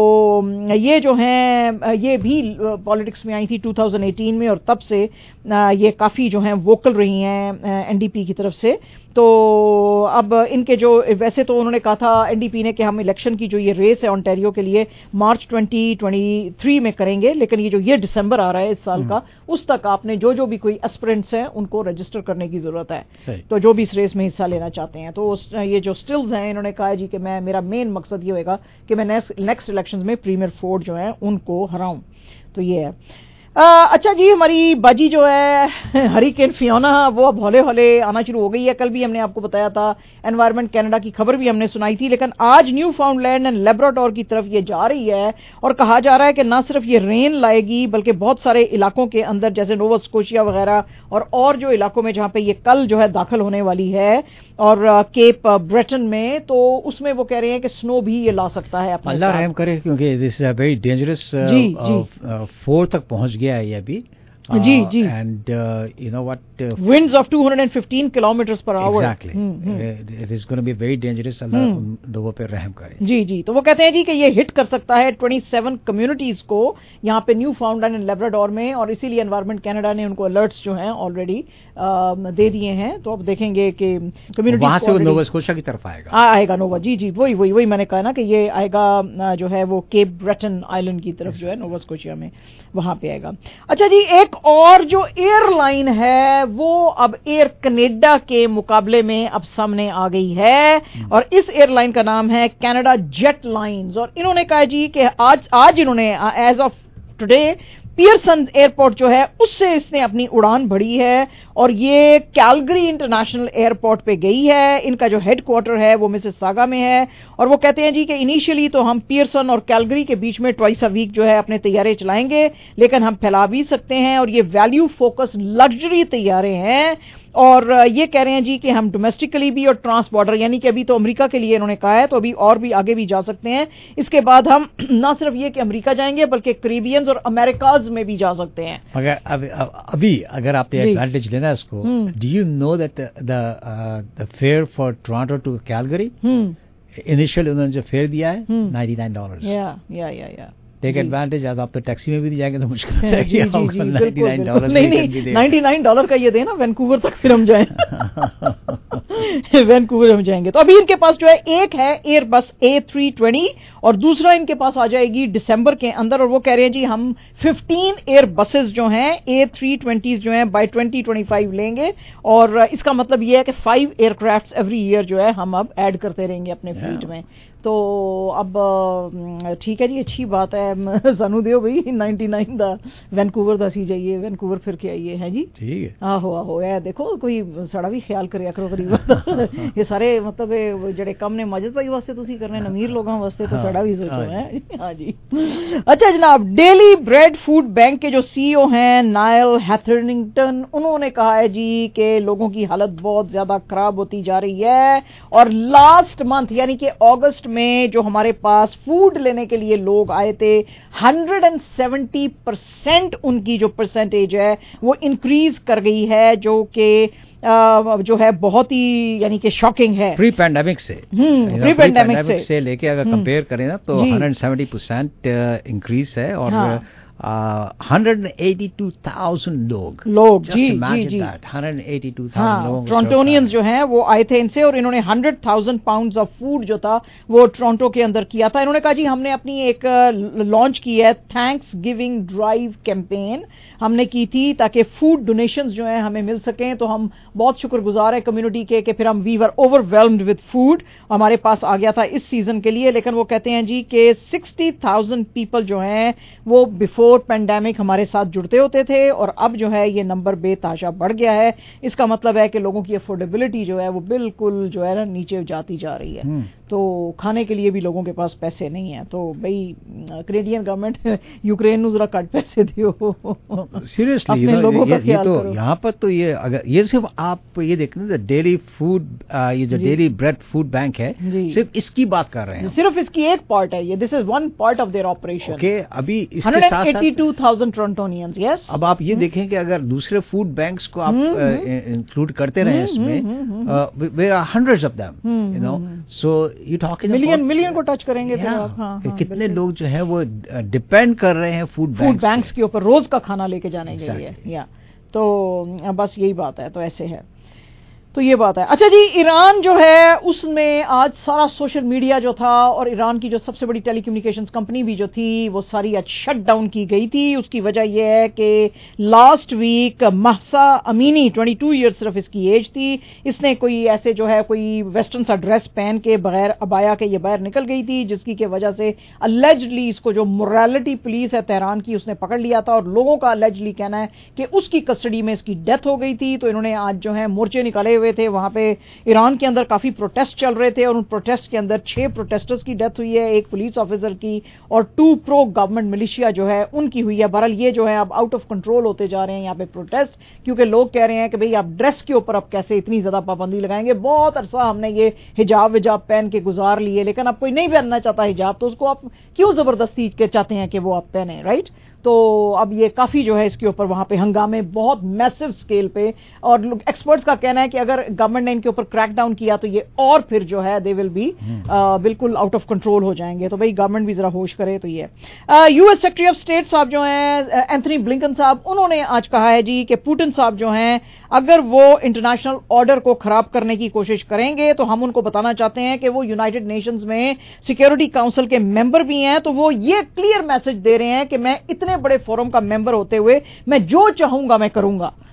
Speaker 20: ये जो हैं ये भी पॉलिटिक्स में आई थी टू थाउजेंड एटीन में और तब से ये काफ़ी जो हैं वोकल रही हैं एनडीपी की तरफ से। तो अब इनके जो, वैसे तो उन्होंने कहा था एनडीपी ने कि हम इलेक्शन की जो ये रेस है ओंटारियो के लिए मार्च ट्वेंटी ट्वेंटी थ्री में करेंगे, लेकिन ये जो ये दिसंबर आ रहा है इस साल का, उस तक आपने जो जो भी कोई एस्पिरेंट्स हैं उनको रजिस्टर करने की जरूरत है, तो जो भी इस रेस में हिस्सा लेना चाहते हैं। तो ये जो स्टिल्स हैं इन्होंने कहा है जी कि मैं, मेरा मेन मकसद ये होगा कि मैं नेक्स्ट इलेक्शंस में प्रीमियर फोर्ड जो है उनको हराऊं। तो ये है। आ, अच्छा जी, हमारी बाजी जो है हरिकेन फियोना वो अब हौले हौले आना शुरू हो गई है। कल भी हमने आपको बताया था, एनवायरमेंट कनाडा की खबर भी हमने सुनाई थी, लेकिन आज न्यू फाउंडलैंड एंड लेब्राडोर की तरफ ये जा रही है और कहा जा रहा है कि ना सिर्फ ये रेन लाएगी बल्कि बहुत सारे इलाकों के अंदर जैसे नोवा स्कोशिया वगैरह और और जो इलाकों में जहां पे ये कल जो है दाखिल होने वाली है और केप ब्रेटन में, तो उसमें वो कह रहे हैं कि स्नो भी ये ला सकता है।
Speaker 3: अल्लाह रहम करे, क्योंकि this is a very dangerous, four तक पहुंच गया है ये अभी।
Speaker 20: Uh, ji ji
Speaker 3: and uh, you know what uh,
Speaker 20: winds of two hundred fifteen kilometers per hour
Speaker 3: exactly hmm, hmm. it is going to be very dangerous। Allah hmm. उन लोगों पे रहम करे।
Speaker 20: जी जी तो वो कहते हैं जी कि ये हिट कर सकता है सत्ताईस कम्युनिटीज को यहाँ पे न्यू फाउंडलैंड एंड लेब्राडोर में, और इसीलिए एनवायरमेंट कनाडा ने उनको अलर्ट्स जो हैं ऑलरेडी दे दिए हैं। तो अब देखेंगे कि कम्युनिटी
Speaker 3: वहां से नोवा स्कोशिया की तरफ आएगा
Speaker 20: आ, आएगा नोवा जी जी वही वही वही मैंने कहा ना कि ये आएगा जो है वो केप ब्रेटन आइलैंड की तरफ जो है नोवा स्कोशिया में, वहां पे आएगा। अच्छा जी, एक और जो एयरलाइन है वो अब एयर कनाडा के मुकाबले में अब सामने आ गई है और इस एयरलाइन का नाम है कनाडा जेट लाइन्स। और इन्होंने कहा जी कि आज आज इन्होंने as of today Pearson airport जो है उससे इसने अपनी उड़ान भरी है और ये कैलगरी इंटरनेशनल एयरपोर्ट पे गई है। इनका जो हेडक्वार्टर है वो मिसिसागा में है और वो कहते हैं जी कि इनिशियली तो हम पियर्सन और कैलगरी के बीच में ट्वाइस अ वीक जो है अपने तैयारे चलाएंगे, लेकिन हम फैला भी सकते हैं और ये वैल्यू फोकस लग्जरी तैयारे हैं। और ये कह रहे हैं जी कि हम डोमेस्टिकली भी और ट्रांस बॉर्डर, यानी कि अभी तो अमेरिका के लिए इन्होंने कहा है, तो अभी और भी आगे भी जा सकते हैं। इसके बाद हम ना सिर्फ ये कि अमेरिका जाएंगे बल्कि कैरिबियंस और अमेरिकाज में भी जा सकते हैं।
Speaker 3: अगर अभी, अभी अगर आप एडवांटेज लेना इसको, do you know that the fare for Toronto to Calgary, initial उन्होंने जो फेयर दिया है नाइन्टी नाइन डॉलर।
Speaker 20: या या या या
Speaker 3: टेक एडवांटेज। आज आप तो टैक्सी में भी नहीं जाएंगे तो मुश्किल हो जाएगी।
Speaker 20: नाइन्टी नाइन डॉलर नहीं नहीं नाइन्टी नाइन डॉलर का ये देना, वैंकूवर तक फिर हम जाएं। वैंकूवर हम जाएंगे। तो अभी इनके पास जो है एक है एयरबस ए थ्री ट्वेंटी और दूसरा इनके पास आ जाएगी दिसंबर के अंदर और वो कह रहे हैं जी हम फिफ्टीन एयर बसेस जो हैं ए थ्री ट्वेंटी जो हैं बाय ट्वेंटी ट्वेंटी फाइव लेंगे और इसका मतलब ये है कि फाइव एयरक्राफ्ट एवरी ईयर जो है हम अब ऐड करते रहेंगे अपने फ्लीट में। तो अब ठीक है जी, अच्छी बात है। सानू दियो भाई नाइन्टी नाइन दा वैंकूवर दसी जाइए, वैंकूवर फिर के आइए है जी।
Speaker 3: ठीक है।
Speaker 20: आहो आहो है, देखो कोई साड़ा भी ख्याल करिया करो गरीब। ये सारे मतलब जेडे कम ने माजिद भाई वास्ते तुसी करने, अमीर लोगों वास्ते तो साड़ा भी सोचो है। हाँ जी। अच्छा जनाब, डेली ब्रेड फूड बैंक के जो सीईओ हैं नाइल हैथर्निंगटन, उन्होंने कहा है जी कि लोगों की हालत बहुत ज्यादा खराब होती जा रही है और लास्ट मंथ यानी कि अगस्त में जो हमारे पास फूड लेने के लिए लोग आए थे एक सौ सत्तर परसेंट उनकी जो परसेंटेज है वो इंक्रीज कर गई है, जो कि जो है बहुत ही यानी कि शॉकिंग है
Speaker 3: प्री पैंडेमिक से।
Speaker 20: प्री पैंडेमिक से,
Speaker 3: से लेके अगर कंपेयर करें ना तो एक सौ सत्तर परसेंट इंक्रीज है और हाँ। Uh, one hundred eighty-two thousand लोग
Speaker 20: लोग
Speaker 3: Just
Speaker 20: ji
Speaker 3: imagine
Speaker 20: ji ji
Speaker 3: that, one hundred eighty-two thousand
Speaker 20: हाँ,
Speaker 3: लोग
Speaker 20: टोरंटोनियंस जो हैं वो आए थे इनसे और इन्होंने hundred thousand pounds of food जो था वो टोरंटो के अंदर किया था। इन्होंने कहा जी हमने अपनी एक लॉन्च की है थैंक्स गिविंग ड्राइव कैंपेन हमने की थी ताकि फूड डोनेशंस जो हैं हमें मिल सकें। तो हम बहुत शुक्रगुजार हैं कम्युनिटी के कि फिर हम we were overwhelmed with food हमारे पास आ गया था इस सीजन के लिए। लेकिन वो कहते हैं जी कि सिक्सटी थाउजेंड पीपल जो हैं वो बिफोर पैंडेमिक हमारे साथ जुड़ते होते थे और अब जो है ये नंबर बेताशा बढ़ गया है। इसका मतलब है कि लोगों की अफोर्डेबिलिटी जो है वो बिल्कुल जो है ना नीचे जाती जा रही है। तो खाने के लिए भी लोगों के पास पैसे नहीं है। तो भाई कैनेडियन गवर्नमेंट यूक्रेन को जरा कट पैसे दियो।
Speaker 3: सीरियसली you know, ये, ये तो यहाँ पर तो ये अगर ये सिर्फ आप ये देख लें डेली फूड ये जो डेली ब्रेड फूड बैंक है सिर्फ इसकी बात कर रहे हैं,
Speaker 20: सिर्फ इसकी एक पार्ट है ये। This is one part of their operation.
Speaker 3: Okay, अभी इसके साथ साथ
Speaker 20: eighty-two thousand टोरंटोनियंस। यस,
Speaker 3: अब आप ये देखें कि अगर दूसरे फूड बैंक्स को आप इंक्लूड करते रहे इसमें where are hundreds of them you know, so you talking
Speaker 20: million million को टच करेंगे फिर आप। हाँ, हाँ,
Speaker 3: कितने लोग जो है वो डिपेंड कर रहे हैं फूड
Speaker 20: फूड बैंक्स के ऊपर रोज का खाना लेके जाने के लिए। या तो बस यही बात है। तो ऐसे है, तो ये बात है। अच्छा जी, ईरान जो है उसमें आज सारा सोशल मीडिया जो था और ईरान की जो सबसे बड़ी टेलीकम्युनिकेशंस कंपनी भी जो थी वो सारी आज शट डाउन की गई थी। उसकी वजह यह है कि लास्ट वीक महसा अमीनी बाईस ईयर्स सिर्फ इसकी एज थी, इसने कोई ऐसे जो है कोई वेस्टर्न सा ड्रेस पहन के बगैर अबाया के ये बाहर निकल गई थी, जिसकी के वजह से अलेजली इसको जो मोरालिटी पुलिस है तेहरान की उसने पकड़ लिया था और लोगों का अलेजली कहना है कि उसकी कस्टडी में इसकी डेथ हो गई थी। तो इन्होंने आज जो है मोर्चे निकाले हुए थे, वहां पे ईरान के अंदर काफी प्रोटेस्ट चल रहे थे और उन प्रोटेस्ट के अंदर छह प्रोटेस्टर्स की डेथ हुई है, एक पुलिस ऑफिसर की और टू प्रो गवर्नमेंट मिलिशिया जो है उनकी हुई है। बहरहाल ये जो है अब आउट ऑफ कंट्रोल होते जा रहे हैं यहाँ पे प्रोटेस्ट, क्योंकि लोग कह रहे हैं कि भाई आप ड्रेस के ऊपर अब कैसे इतनी ज्यादा पाबंदी लगाएंगे। बहुत अरसा हमने ये हिजाब विजाब पहन के गुजार लिए, लेकिन अब कोई नहीं पहनना चाहता हिजाब तो उसको आप क्यों जबरदस्ती के चाहते हैं कि वो आप पहने, राइट। तो अब ये काफी जो है इसके ऊपर वहां पे हंगामे बहुत मैसिव स्केल पे, और एक्सपर्ट्स का कहना है कि अगर गवर्नमेंट ने इनके ऊपर क्रैक डाउन किया तो ये और फिर जो है दे विल बी बिल्कुल आउट ऑफ कंट्रोल हो जाएंगे। तो भाई गवर्नमेंट भी जरा होश करे। तो ये यूएस सेक्रेटरी ऑफ स्टेट साहब जो हैं एंथनी ब्लिंकन साहब, उन्होंने आज कहा है जी कि पुतिन साहब जो हैं अगर वो इंटरनेशनल ऑर्डर को खराब करने की कोशिश करेंगे तो हम उनको बताना चाहते हैं कि वो यूनाइटेड नेशंस में सिक्योरिटी काउंसिल के मेंबर भी हैं। तो वो ये क्लियर मैसेज दे रहे हैं कि मैं इतने बड़े फोरम का मेंबर होते हुए मैं जो चाहूंगा मैं करूंगा।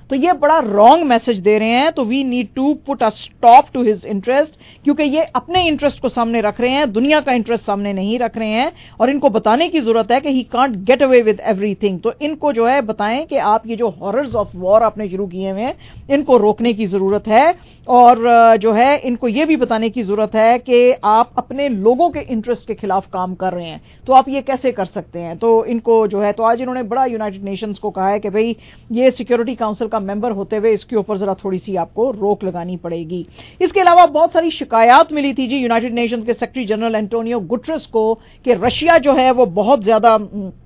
Speaker 20: تو یہ بڑا رانگ میسج دے رہے ہیں. تو we need to put a stop to his interest, کیونکہ یہ اپنے انٹرسٹ کو سامنے رکھ رہے ہیں, دنیا کا انٹرسٹ سامنے نہیں رکھ رہے ہیں, اور ان کو بتانے کی ضرورت ہے کہ he can't get away with ایوری تھنگ. تو ان کو جو ہے بتائیں کہ آپ یہ جو ہاررز آف وار آپ نے شروع کیے ہوئے ہیں ان کو روکنے کی ضرورت ہے, اور جو ہے ان کو یہ بھی بتانے کی ضرورت ہے کہ آپ اپنے لوگوں کے انٹرسٹ کے خلاف کام کر رہے ہیں, تو آپ یہ کیسے کر سکتے ہیں. تو ان کو جو ہے تو آج انہوں نے بڑا یونائٹڈ نیشنز کو کہا ہے کہ بھئی یہ سیکیورٹی کاؤنسل کا ممبر ہوتے ہوئے اس کے اوپر ذرا تھوڑی سی آپ کو روک لگانی پڑے گی. اس کے علاوہ بہت ساری شکایات ملی تھی جی یونائٹڈ نیشنز کے سیکرٹری جنرل اینٹونیو گٹرس کو کہ رشیا جو ہے وہ بہت زیادہ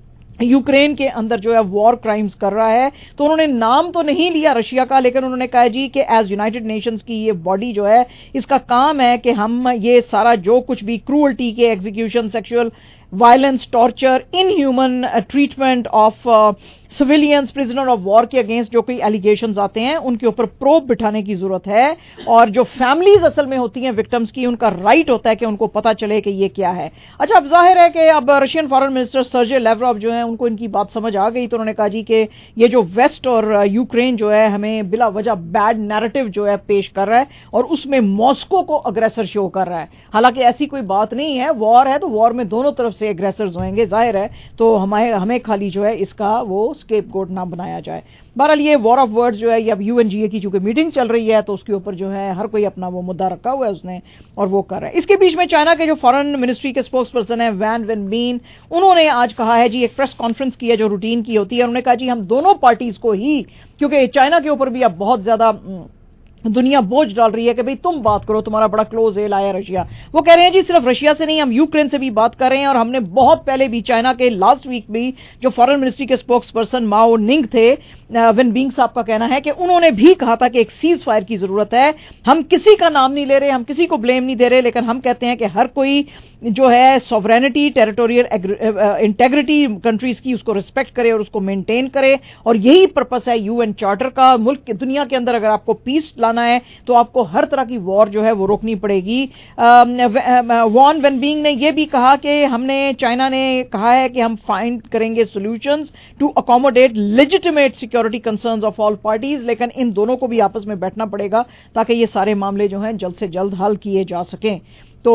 Speaker 20: یوکرین کے اندر جو ہے وار کرائمز کر رہا ہے. تو انہوں نے نام تو نہیں لیا رشیا کا, لیکن انہوں نے کہا جی کہ ایز یونائٹڈ نیشنز کی یہ باڈی جو ہے اس کا کام ہے کہ ہم یہ سارا جو کچھ بھی کروئلٹی کے execution, sexual violence, torture, inhuman treatment of civilians, prisoner of war کے اگینسٹ جو کوئی ایلیگیشنز آتے ہیں ان کے اوپر پروب بٹھانے کی ضرورت ہے, اور جو فیملیز اصل میں ہوتی ہیں وکٹمز کی ان کا رائٹ ہوتا ہے کہ ان کو پتہ چلے کہ یہ کیا ہے. اچھا اب ظاہر ہے کہ اب Russian foreign minister Sergey Lavrov جو ہیں ان کو ان کی بات سمجھ آ گئی, تو انہوں نے کہا جی کہ یہ جو ویسٹ اور یوکرین جو ہے ہمیں بلا وجہ بیڈ نیریٹو جو ہے پیش کر رہا ہے اور اس میں ماسکو کو اگریسر شو کر رہا ہے. حالانکہ ایسی کوئی بات نہیں ہے, وار ہے تو وار میں دونوں طرف سے اگریسرز ہوئیں گے ظاہر ہے, تو ہمیں ہمیں خالی جو ہے اس کا وہ اسکیپ گوٹ نہ بنایا جائے. بہرحال یہ وار آف ورڈز جو ہے یہ اب یو این جی اے کی چونکہ میٹنگ چل رہی ہے تو اس کے اوپر جو ہے ہر کوئی اپنا وہ مدعا رکھا ہوا ہے اس نے اور وہ کر رہا ہے. اس کے بیچ میں چائنا کے جو فارن منسٹری کے اسپوکس پرسن ہیں وین وین مین, انہوں نے آج کہا ہے جی ایک پریس کانفرنس کی ہے جو روٹین کی ہوتی ہے, انہوں نے کہا جی ہم دونوں پارٹیز کو ہی, کیونکہ چائنا کے اوپر بھی اب بہت زیادہ دنیا بوجھ ڈال رہی ہے کہ بھئی تم بات کرو, تمہارا بڑا کلوز ایل آیا رشیا. وہ کہہ رہے ہیں جی صرف رشیا سے نہیں, ہم یوکرین سے بھی بات کر رہے ہیں, اور ہم نے بہت پہلے بھی چائنا کے لاسٹ ویک بھی جو فارن منسٹری کے اسپوکس پرسن ماؤ ننگ تھے, ون بینگ صاحب کا کہنا ہے کہ انہوں نے بھی کہا تھا کہ ایک سیز فائر کی ضرورت ہے. ہم کسی کا نام نہیں لے رہے, ہم کسی کو بلیم نہیں دے رہے, لیکن ہم کہتے ہیں کہ ہر کوئی جو ہے سوورینٹی, ٹیریٹوریل انٹیگریٹی کنٹریز کی اس کو رسپیکٹ کرے اور اس کو مینٹین کرے, اور یہی پرپس ہے یو این چارٹر کا. ملک دنیا کے اندر اگر آپ کو پیس لانا ہے تو آپ کو ہر طرح کی وار جو ہے وہ روکنی پڑے گی. وان وین بینگ نے یہ بھی کہا کہ ہم نے چائنا نے کہا ہے کہ ہم فائنڈ کریں گے solutions to accommodate legitimate security concerns of all parties, لیکن ان دونوں کو بھی آپس میں بیٹھنا پڑے گا تاکہ یہ سارے معاملے جو ہیں جلد سے جلد حل کیے جا سکیں. تو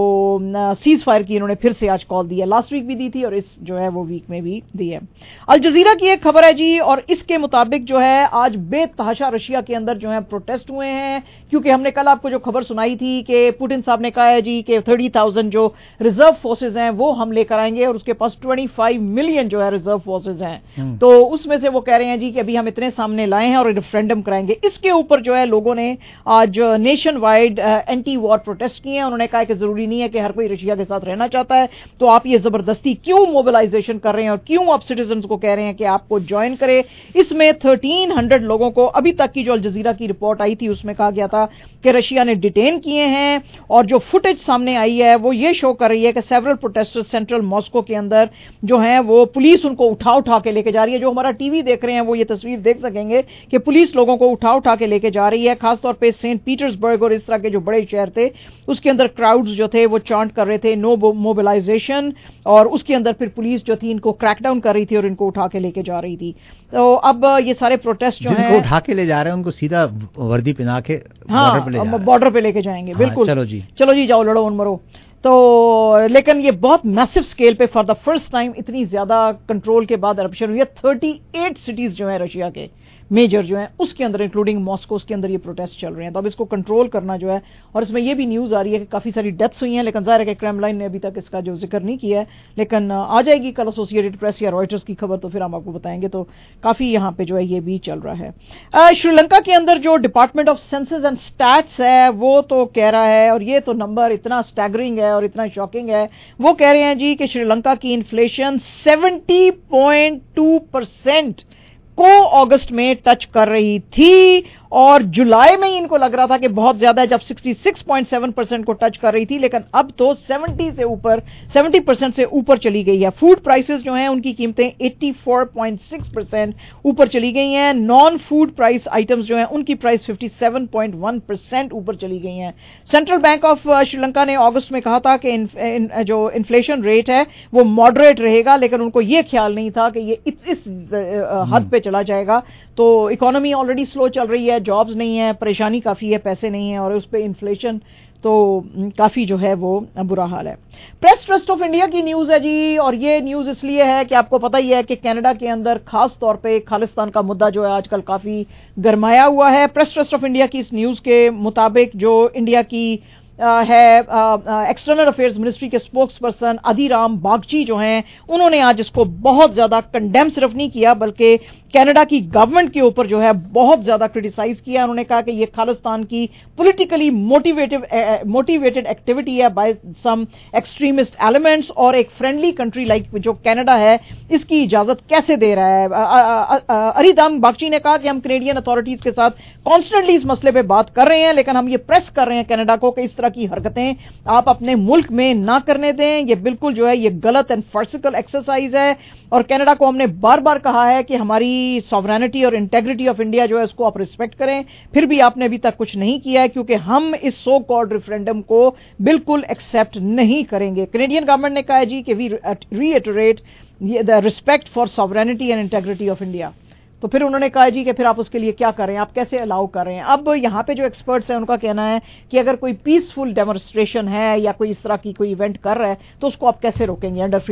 Speaker 20: سیز فائر کی انہوں نے پھر سے آج کال دی ہے, لاسٹ ویک بھی دی تھی اور اس جو ہے وہ ویک میں بھی دی ہے. الجزیرہ کی ایک خبر ہے جی, اور اس کے مطابق جو ہے آج بے تحاشا رشیا کے اندر جو ہے پروٹیسٹ ہوئے ہیں, کیونکہ ہم نے کل آپ کو جو خبر سنائی تھی کہ پوٹن صاحب نے کہا ہے جی کہ تھرٹی تھاؤزینڈ جو ریزرو فورسز ہیں وہ ہم لے کر آئیں گے, اور اس کے پاس ٹوئنٹی فائیو ملین جو ہے ریزرو فورسز ہیں. تو اس میں سے وہ کہہ رہے ہیں جی کہ ابھی ہم اتنے سامنے لائے ہیں اور ریفرینڈم کرائیں گے. اس کے اوپر جو ہے لوگوں نے آج nationwide anti war protest کیے ہیں. انہوں نے کہا کہ ضروری نہیں ہے کہ ہر کوئی رشیا کے ساتھ رہنا چاہتا ہے, تو آپ یہ زبردستی کیوں موبلائزیشن کر رہے ہیں اور کیوں آپ سٹیزنز کو کہہ رہے ہیں کہ آپ کو جوائن کرے. اس میں تھرٹین ہنڈریڈ لوگوں کو ابھی تک کی جو الجزیرہ کی رپورٹ آئی تھی اس میں کہا گیا تھا کہ رشیا نے ڈیٹین کیے ہیں, اور جو فوٹیج سامنے آئی ہے وہ یہ شو کر رہی ہے کہ سیورل پروٹیسٹرز سینٹرل ماسکو کے اندر جو ہیں وہ پولیس ان کو اٹھا اٹھا کے لے کے جا رہی ہے. جو ہمارا ٹی وی دیکھ رہے ہیں وہ یہ تصویر دیکھ سکیں گے کہ پولیس لوگوں کو اٹھا اٹھا کے لے کے جا رہی ہے, خاص طور پہ سینٹ پیٹرز برگ اور اس طرح کے جو بڑے شہر تھے اس کے اندر کراؤڈز جو تھے وہ چانٹ کر رہے تھے نو موبلائزیشن, اور اس کے اندر پھر پولیس جو تھی ان کو کریک ڈاؤن کر رہی تھی اور ان کو اٹھا کے لے کے جا رہی تھی. تو اب یہ سارے پروٹیسٹ جو ہیں
Speaker 3: اٹھا کے لے جا رہے ہیں ان کو سیدھا وردی پہنا کے
Speaker 20: بارڈر پہ لے کے جائیں گے. بالکل,
Speaker 3: چلو جی
Speaker 20: چلو جی جاؤ لڑو ان مرو. تو لیکن یہ بہت میسو اسکیل پہ فار دا فرسٹ ٹائم اتنی زیادہ کنٹرول کے بعد ایرپشن ہوئی ہے. تھرٹی ایٹ سٹیز جو ہیں رشیا کے میجر جو ہیں اس کے اندر انکلوڈنگ ماسکو, اس کے اندر یہ پروٹیسٹ چل رہے ہیں. تو اب اس کو کنٹرول کرنا جو ہے, اور اس میں یہ بھی نیوز آ رہی ہے کہ کافی ساری ڈیتھس ہوئی ہیں, لیکن ظاہر ہے کہ کرائم لائن نے ابھی تک اس کا جو ذکر نہیں کیا ہے, لیکن آ جائے گی کل ایسوسیٹڈ پریس یا رائٹرز کی خبر تو پھر ہم آپ کو بتائیں گے. تو کافی یہاں پہ جو ہے یہ بھی چل رہا ہے. شری لنکا کے اندر جو department of census and stats ہے وہ تو کہہ رہا ہے, اور یہ تو نمبر اتنا اسٹیگرنگ ہے اور اتنا شاکنگ ہے, وہ کہہ رہے ہیں جی کہ شری لنکا کی inflation seventy point two percent کو اگست میں ٹچ کر رہی تھی, اور جولائی میں ہی ان کو لگ رہا تھا کہ بہت زیادہ ہے جب sixty six point seven percent کو ٹچ کر رہی تھی، لیکن اب تو سیونٹی سے اوپر سیونٹی پرسینٹ سے اوپر چلی گئی ہے. فوڈ پرائسز جو ہیں ان کی قیمتیں eighty four point six percent اوپر چلی گئی ہیں. نان فوڈ پرائس آئٹمز جو ہیں ان کی price fifty seven point one percent اوپر چلی گئی ہیں. Central bank of Sri Lanka نے اگست میں کہا تھا کہ جو انفلیشن ریٹ ہے وہ ماڈریٹ رہے گا، لیکن ان کو یہ خیال نہیں تھا کہ یہ اس, اس حد پہ چلا جائے گا. تو اکانومی آلریڈی سلو چل رہی ہے، جابز نہیں ہیں، پریشانی کافی ہے، پیسے نہیں ہیں، اور اس پہ انفلیشن تو کافی جو ہے وہ برا حال ہے. پریس ٹرسٹ آف انڈیا کی نیوز ہے جی، اور یہ نیوز اس لیے ہے کہ آپ کو پتہ ہی ہے کہ کینیڈا کے اندر خاص طور پہ خالصتان کا مدعا جو ہے آج کل کافی گرمایا ہوا ہے. پریس ٹرسٹ آف انڈیا کی اس نیوز کے مطابق جو انڈیا کی ہے ایکسٹرنل افیئرز منسٹری کے اسپوکس پرسن ادھی رام باگچی جو ہیں، انہوں نے آج اس کو بہت زیادہ کنڈیم صرف نہیں کیا بلکہ کینیڈا کی گورنمنٹ کے اوپر جو ہے بہت زیادہ کرٹیسائز کیا. انہوں نے کہا کہ یہ خالصتان کی پولیٹیکلی موٹیویٹڈ ایکٹیویٹی ہے بائی سم ایکسٹریمسٹ ایلیمنٹس، اور ایک فرینڈلی کنٹری لائک جو کینیڈا ہے اس کی اجازت کیسے دے رہا ہے. ادھی رام باگچی نے کہا کہ ہم کینیڈین اتھارٹیز کے ساتھ کانسٹنٹلی اس مسئلے پہ بات کر رہے ہیں، لیکن ہم یہ پریس کر رہے ہیں کینیڈا کو کہ اس طرح کی حرکتیں آپ اپنے ملک میں نہ کرنے دیں. یہ بالکل جو ہے یہ غلط اینڈ فرسیکل ایکسرسائز ہے، اور کینیڈا کو ہم نے بار بار کہا ہے کہ ہماری سوورینٹی اور انٹیگریٹی آف انڈیا جو ہے اس کو آپ ریسپیکٹ کریں. پھر بھی آپ نے ابھی تک کچھ نہیں کیا ہے، کیونکہ ہم اس سو کالڈ ریفرینڈم کو بالکل ایکسیپٹ نہیں کریں گے. کینیڈین گورنمنٹ نے کہا ہے جی کہ we reiterate the respect for sovereignty and integrity of India. تو پھر انہوں نے کہا جی کہ پھر آپ اس کے لیے کیا کر رہے ہیں، آپ کیسے الاؤ کر رہے ہیں. اب یہاں پہ جو ایکسپرٹس ہیں ان کا کہنا ہے کہ اگر کوئی پیسفل ڈیمونسٹریشن ہے یا کوئی اس طرح کی کوئی ایونٹ کر رہا ہے تو اس کو آپ کیسے روکیں گے انڈر